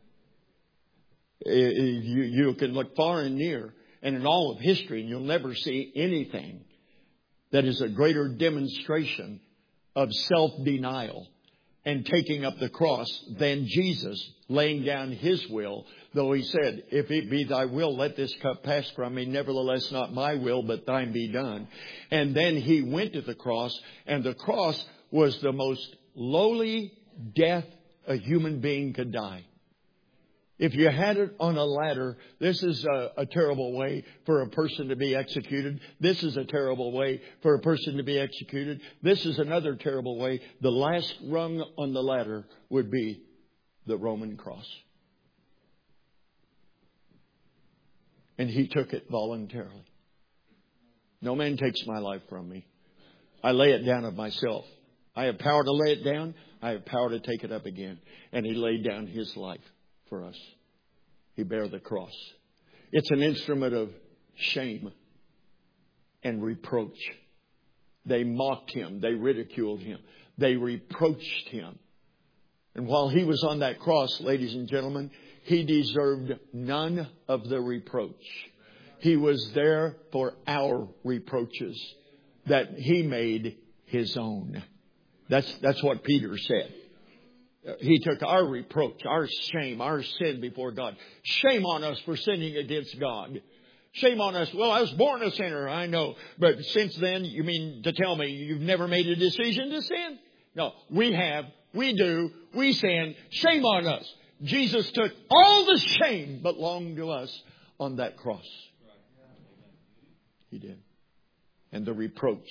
You, you can look far and near and in all of history, and you'll never see anything that is a greater demonstration of self-denial and taking up the cross than Jesus laying down His will. Though He said, if it be Thy will, let this cup pass from me. Nevertheless, not my will, but Thine be done. And then He went to the cross, and the cross was the most lowly death a human being could die. If you had it on a ladder, this is a, a terrible way for a person to be executed. This is a terrible way for a person to be executed. This is another terrible way. The last rung on the ladder would be the Roman cross. And He took it voluntarily. No man takes my life from me. I lay it down of myself. I have power to lay it down. I have power to take it up again. And He laid down His life for us. He bare the cross. It's an instrument of shame and reproach. They mocked Him. They ridiculed Him. They reproached Him. And while He was on that cross, ladies and gentlemen, He deserved none of the reproach. He was there for our reproaches that He made His own. That's, that's what Peter said. He took our reproach, our shame, our sin before God. Shame on us for sinning against God. Shame on us. Well, I was born a sinner, I know. But since then, you mean to tell me you've never made a decision to sin? No, we have. We do. We sin. Shame on us. Jesus took all the shame belonged to us on that cross. He did. And the reproach.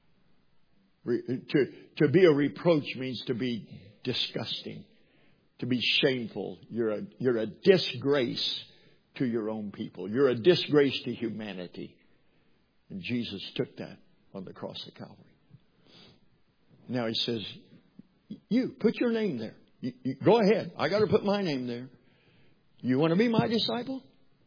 To, to be a reproach means to be disgusting, to be shameful. You're a, you're a disgrace to your own people. You're a disgrace to humanity. And Jesus took that on the cross of Calvary. Now He says, you, put your name there. You, you, go ahead. I got to put my name there. You want to be my disciple?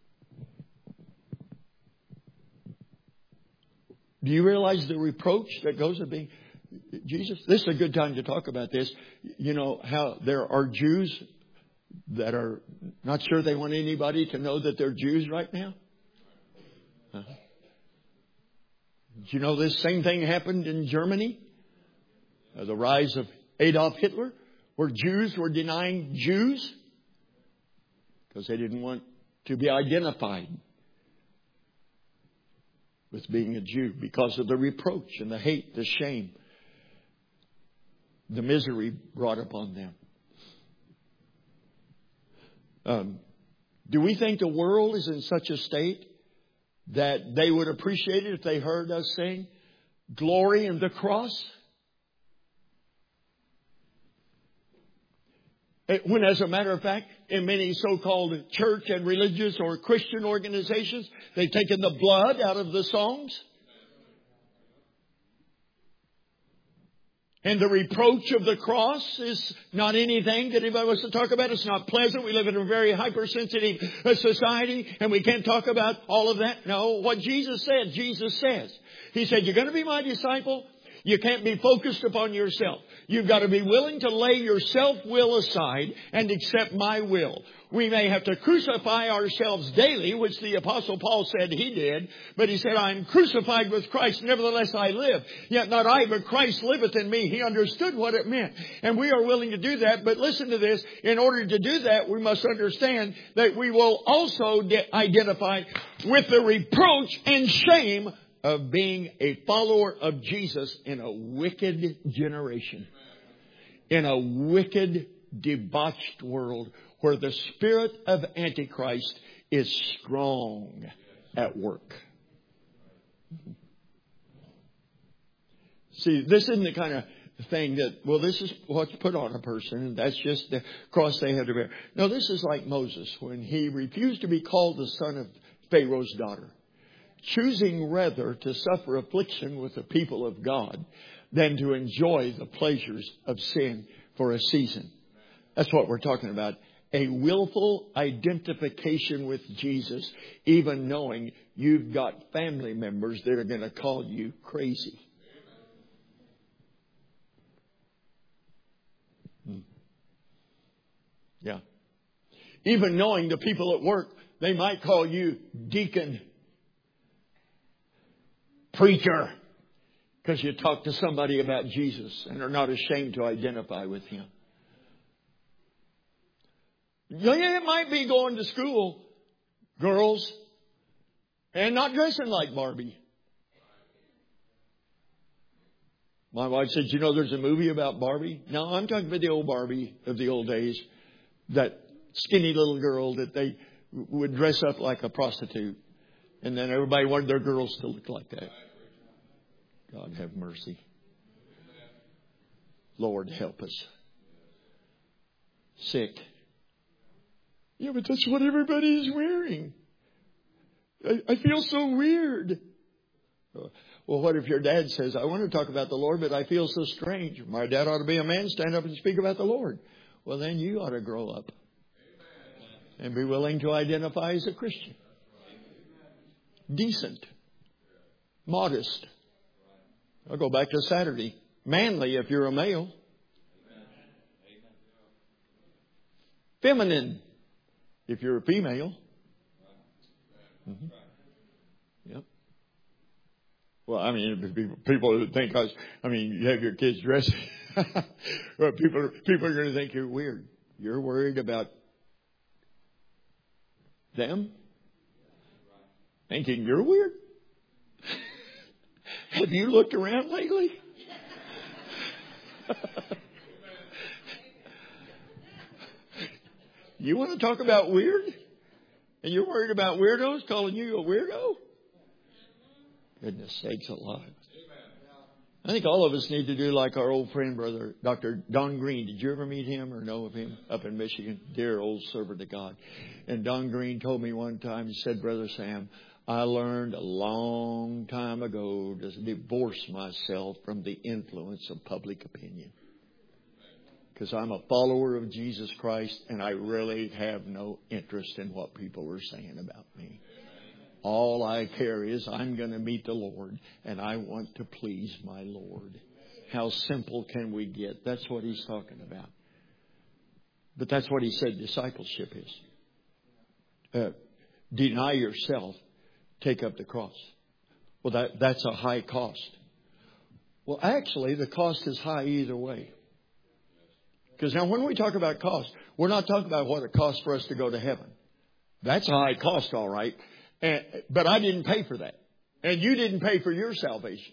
Do you realize the reproach that goes with being Jesus? This is a good time to talk about this. You know how there are Jews that are not sure they want anybody to know that they're Jews right now? Uh-huh. Do you know this same thing happened in Germany? Uh, the rise of Adolf Hitler, where Jews were denying Jews because they didn't want to be identified with being a Jew because of the reproach and the hate, the shame, the misery brought upon them. Um, do we think the world is in such a state that they would appreciate it if they heard us sing glory in the cross? When, as a matter of fact, in many so-called church and religious or Christian organizations, they've taken the blood out of the songs. And the reproach of the cross is not anything that anybody wants to talk about. It's not pleasant. We live in a very hypersensitive society and we can't talk about all of that. No, what Jesus said, Jesus says. He said, you're going to be my disciple. You can't be focused upon yourself. You've got to be willing to lay your self-will aside and accept my will. We may have to crucify ourselves daily, which the Apostle Paul said he did. But he said, I'm crucified with Christ, nevertheless I live. Yet not I, but Christ liveth in me. He understood what it meant. And we are willing to do that. But listen to this. In order to do that, we must understand that we will also de- identify with the reproach and shame of being a follower of Jesus in a wicked generation. In a wicked, debauched world where the spirit of Antichrist is strong at work. See, this isn't the kind of thing that, well, this is what's put on a person and that's just the cross they have to bear. No, this is like Moses when he refused to be called the son of Pharaoh's daughter, choosing rather to suffer affliction with the people of God than to enjoy the pleasures of sin for a season. That's what we're talking about. A willful identification with Jesus, even knowing you've got family members that are going to call you crazy. Hmm. Yeah. Even knowing the people at work, they might call you deacon, preacher, because you talk to somebody about Jesus and are not ashamed to identify with Him. You might be going to school, girls, and not dressing like Barbie. My wife said, you know, there's a movie about Barbie. No, I'm talking about the old Barbie of the old days that skinny little girl that they would dress up like a prostitute. And then everybody wanted their girls to look like that. God have mercy. Lord, help us. Sick. Yeah, but that's what everybody is wearing. I, I feel so weird. Well, what if your dad says, I want to talk about the Lord, but I feel so strange. My dad ought to be a man, stand up and speak about the Lord. Well, then you ought to grow up and be willing to identify as a Christian. Decent. Modest. I'll go back to Saturday. Manly if you're a male. Feminine if you're a female. Mm-hmm. Yep. Well, I mean, people think I was, I mean, you have your kids dressed. Well, people, people are going to think you're weird. You're worried about them thinking you're weird. Have you looked around lately? You want to talk about weird? And you're worried about weirdos calling you a weirdo? Goodness sakes alive. I think all of us need to do like our old friend, brother, Doctor Don Green. Did you ever meet him or know of him up in Michigan? Dear old servant of God. And Don Green told me one time, he said, Brother Sam, I learned a long time ago to divorce myself from the influence of public opinion. Because I'm a follower of Jesus Christ and I really have no interest in what people are saying about me. All I care is I'm going to meet the Lord and I want to please my Lord. How simple can we get? That's what he's talking about. But that's what he said discipleship is. Uh, deny yourself, take up the cross. Well, that, that's a high cost. Well, actually, the cost is high either way. Because now when we talk about cost, we're not talking about what it costs for us to go to heaven. That's a high cost, all right. And, but I didn't pay for that. And you didn't pay for your salvation.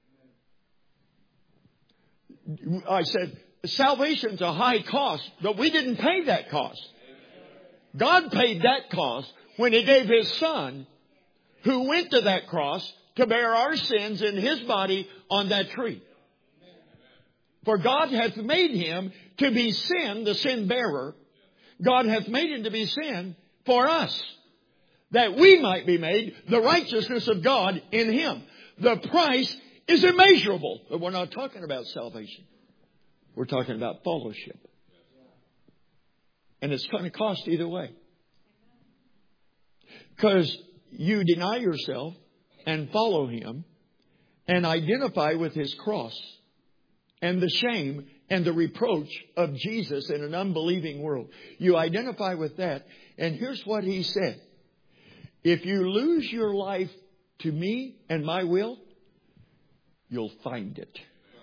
I said, salvation's a high cost, but we didn't pay that cost. God paid that cost when He gave His Son, who went to that cross to bear our sins in His body on that tree. For God hath made Him to be sin, the sin bearer. God hath made Him to be sin for us, that we might be made the righteousness of God in Him. The price is immeasurable. But we're not talking about salvation. We're talking about fellowship. And it's going to cost either way. Because you deny yourself and follow Him and identify with His cross and the shame and the reproach of Jesus in an unbelieving world. You identify with that. And here's what He said. If you lose your life to me and my will, you'll find it.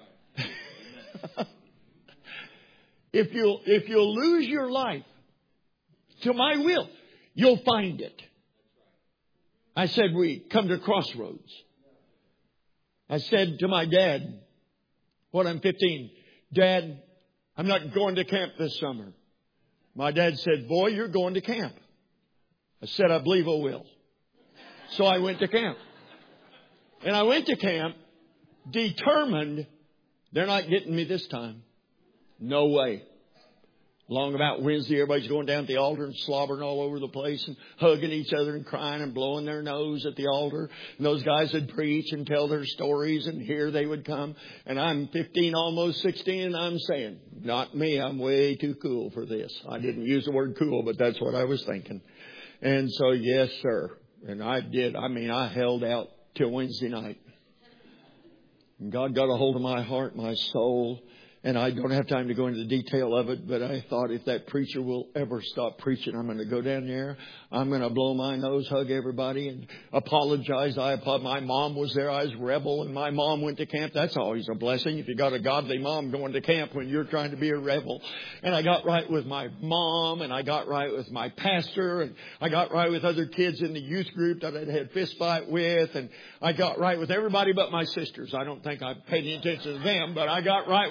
if you'll, if you'll lose your life to my will, you'll find it. I said we come to crossroads. I said to my dad, when I'm fifteen, Dad, I'm not going to camp this summer. My dad said, boy, you're going to camp. I said, I believe I will. So I went to camp. And I went to camp determined they're not getting me this time. No way. Along about Wednesday, everybody's going down to the altar and slobbering all over the place and hugging each other and crying and blowing their nose at the altar. And those guys would preach and tell their stories, and here they would come. And I'm fifteen, almost sixteen, and I'm saying, not me, I'm way too cool for this. I didn't use the word cool, but that's what I was thinking. And so, yes, sir. And I did. I mean, I held out till Wednesday night. And God got a hold of my heart, my soul. And I don't have time to go into the detail of it, but I thought if that preacher will ever stop preaching, I'm going to go down there. I'm going to blow my nose, hug everybody, and apologize. I my mom was there. I was rebel, and my mom went to camp. That's always a blessing if you got a godly mom going to camp when you're trying to be a rebel. And I got right with my mom, and I got right with my pastor, and I got right with other kids in the youth group that I'd had fist fight with, and I got right with everybody but my sisters. I don't think I paid any attention to them, but I got right with everybody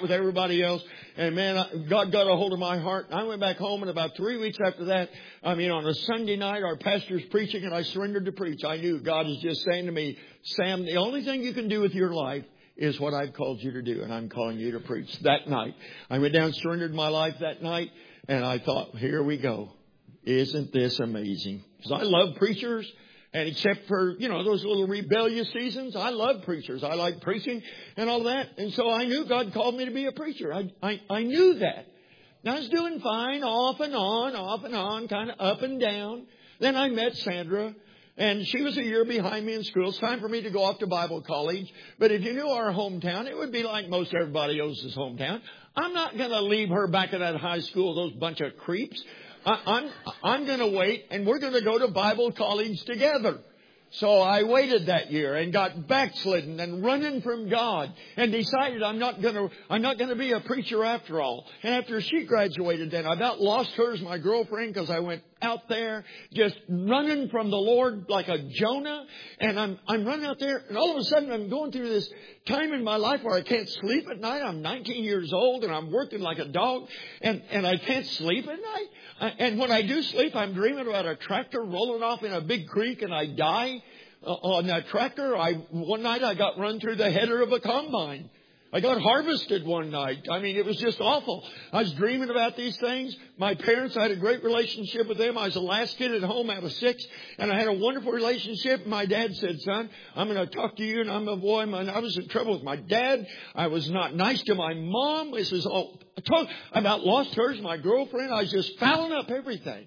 everybody else. And man, I, God got a hold of my heart. I went back home, and about three weeks after that, I mean, on a Sunday night, our pastor's preaching, and I surrendered to preach. I knew God is just saying to me, Sam, the only thing you can do with your life is what I've called you to do, and I'm calling you to preach. That night, I went down and surrendered my life that night, and I thought, here we go. Isn't this amazing? Because I love preachers. And except for, you know, those little rebellious seasons, I love preachers. I like preaching and all that. And so I knew God called me to be a preacher. I, I, I knew that. And I was doing fine, off and on, off and on, kind of up and down. Then I met Sandra, and she was a year behind me in school. It's time for me to go off to Bible college. But if you knew our hometown, it would be like most everybody else's hometown. I'm not going to leave her back at that high school, those bunch of creeps. I, I'm, I'm going to wait, and we're going to go to Bible college together. So I waited that year and got backslidden and running from God, and decided I'm not going to, I'm not going to be a preacher after all. And after she graduated, then I about lost her as my girlfriend, because I went out there just running from the Lord like a Jonah. And I'm, I'm running out there, and all of a sudden I'm going through this time in my life where I can't sleep at night. I'm nineteen years old, and I'm working like a dog, and, and I can't sleep at night. And when I do sleep, I'm dreaming about a tractor rolling off in a big creek, and I die uh, on that tractor. I one night I got run through the header of a combine. I got harvested one night. I mean, it was just awful. I was dreaming about these things. My parents, I had a great relationship with them. I was the last kid at home out of six, and I had a wonderful relationship. My dad said, son, I'm going to talk to you, and I'm a boy. I was in trouble with my dad. I was not nice to my mom. This is all. I talk about lost hers, my girlfriend. I was just fouling up everything.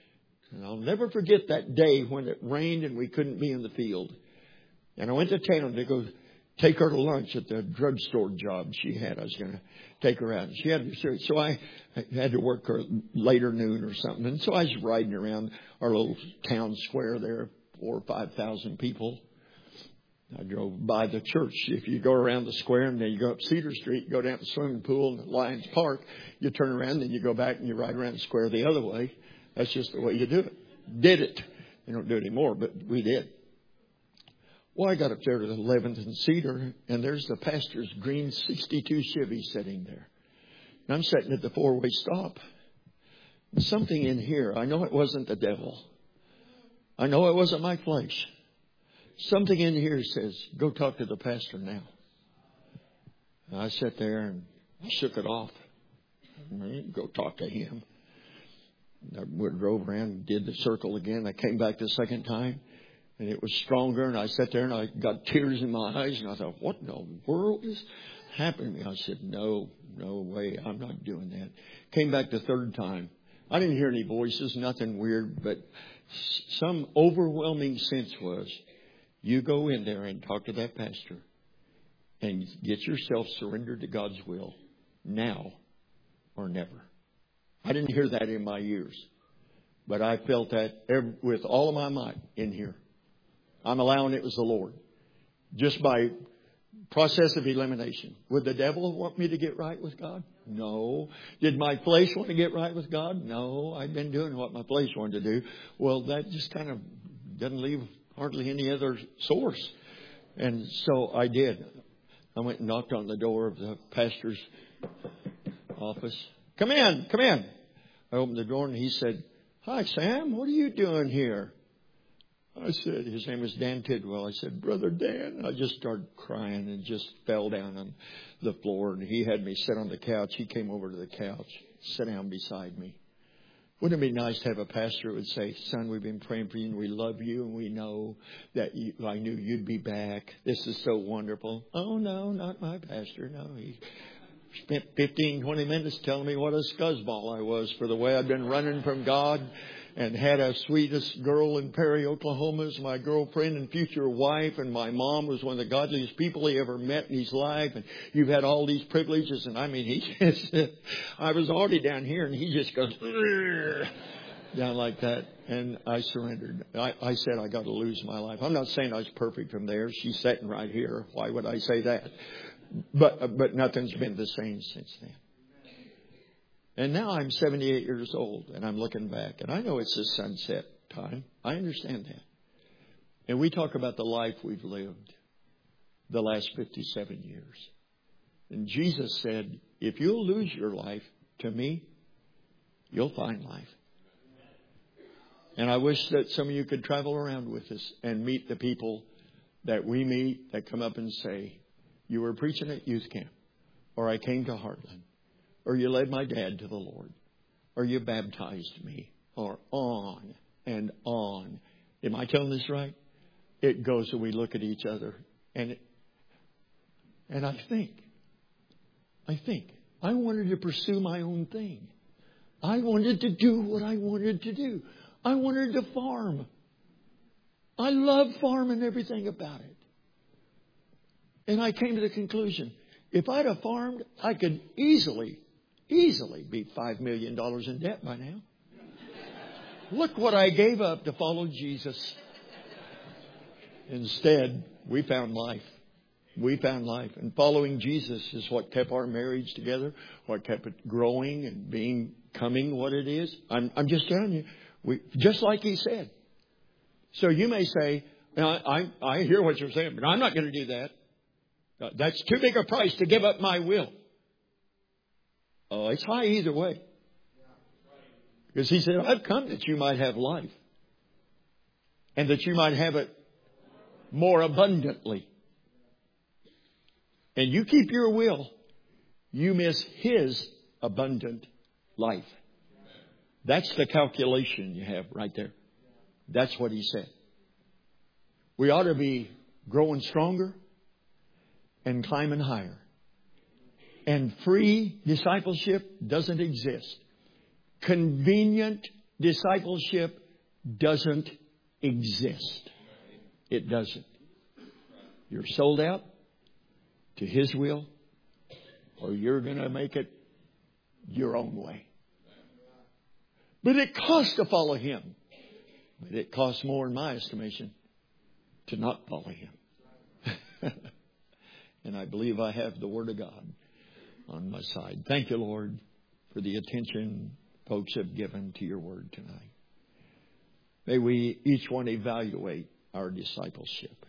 And I'll never forget that day when it rained and we couldn't be in the field. And I went to town to go take her to lunch at the drugstore job she had. I was going to take her out. And she had to, so I had to work her later noon or something. And so I was riding around our little town square there, four or five thousand people. I drove by the church. If you go around the square and then you go up Cedar Street, go down to the swimming pool in Lions Park, you turn around, then you go back and you ride around the square the other way. That's just the way you do it. Did it. You don't do it anymore, but we did. Well, I got up there to the eleventh and Cedar, and there's the pastor's green sixty-two Chevy sitting there. And I'm sitting at the four-way stop. And something in here, I know it wasn't the devil. I know it wasn't my flesh. Something in here says, go talk to the pastor now. And I sat there and I shook it off. Go talk to him. I drove around and did the circle again. I came back the second time, and it was stronger. And I sat there and I got tears in my eyes. And I thought, what in the world is happening to me? I said, no, no way. I'm not doing that. Came back the third time. I didn't hear any voices, nothing weird, but some overwhelming sense was, you go in there and talk to that pastor and get yourself surrendered to God's will now or never. I didn't hear that in my ears, but I felt that every, with all of my might in here. I'm allowing it was the Lord. Just by process of elimination. Would the devil want me to get right with God? No. Did my flesh want to get right with God? No. I've been doing what my flesh wanted to do. Well, that just kind of doesn't leave hardly any other source. And so I did. I went and knocked on the door of the pastor's office. Come in, come in. I opened the door and he said, hi, Sam, what are you doing here? I said, his name was Dan Tidwell. I said, Brother Dan. I just started crying and just fell down on the floor. And he had me sit on the couch. He came over to the couch, sat down beside me. Wouldn't it be nice to have a pastor who would say, son, we've been praying for you and we love you and we know that you, I knew you'd be back. This is so wonderful. Oh, no, not my pastor. No, he spent fifteen, twenty minutes telling me what a scuzzball I was for the way I'd been running from God and had a sweetest girl in Perry, Oklahoma as my girlfriend and future wife. And my mom was one of the godliest people he ever met in his life. And you've had all these privileges. And I mean, he just, I was already down here and he just goes down like that. And I surrendered. I, I said, I got to lose my life. I'm not saying I was perfect from there. She's sitting right here. Why would I say that? But, but nothing's been the same since then. And now I'm seventy-eight years old and I'm looking back and I know it's a sunset time. I understand that. And we talk about the life we've lived the last fifty-seven years. And Jesus said, if you'll lose your life to me, you'll find life. And I wish that some of you could travel around with us and meet the people that we meet that come up and say, you were preaching at youth camp, or I came to Heartland, or you led my dad to the Lord, or you baptized me, or on and on. Am I telling this right? It goes and we look at each other and it, and I think, I think, I wanted to pursue my own thing. I wanted to do what I wanted to do. I wanted to farm. I love farming, everything about it. And I came to the conclusion, if I'd have farmed, I could easily, easily be five million dollars in debt by now. Look what I gave up to follow Jesus. Instead, we found life. We found life. And following Jesus is what kept our marriage together, what kept it growing and being, coming what it is. I'm, I'm just telling you. We, just like He said. So you may say, I, I, I hear what you're saying, but I'm not going to do that. Uh, that's too big a price to give up my will. Oh, it's high either way. Because He said, I've come that you might have life. And that you might have it more abundantly. And you keep your will, you miss His abundant life. That's the calculation you have right there. That's what He said. We ought to be growing stronger and climbing higher. And free discipleship doesn't exist. Convenient discipleship doesn't exist. It doesn't. You're sold out to His will, or you're going to make it your own way. But it costs to follow Him. But it costs more, in my estimation, to not follow Him. And I believe I have the Word of God on my side. Thank you, Lord, for the attention folks have given to your Word tonight. May we each one evaluate our discipleship.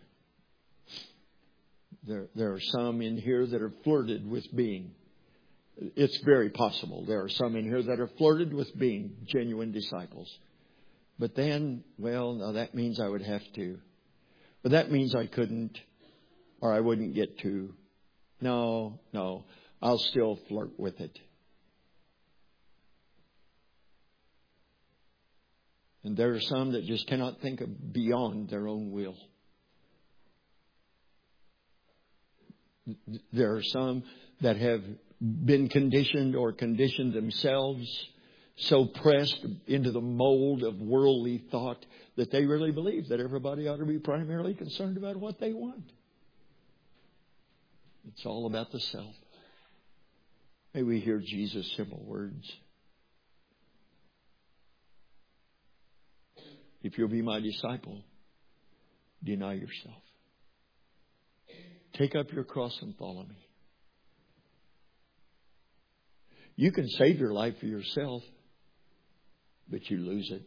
There, there are some in here that are flirted with being. It's very possible. There are some in here that are flirted with being genuine disciples. But then, well, now that means I would have to. But that means I couldn't, or I wouldn't get to. No, no, I'll still flirt with it. And there are some that just cannot think of beyond their own will. There are some that have been conditioned or conditioned themselves so pressed into the mold of worldly thought that they really believe that everybody ought to be primarily concerned about what they want. It's all about the self. May we hear Jesus' simple words. If you'll be my disciple, deny yourself. Take up your cross and follow me. You can save your life for yourself, but you lose it.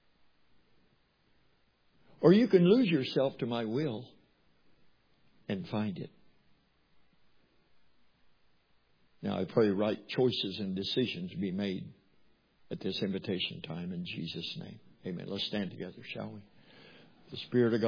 Or you can lose yourself to my will and find it. Now I pray right choices and decisions be made at this invitation time in Jesus' name. Amen. Let's stand together, shall we? The Spirit of God.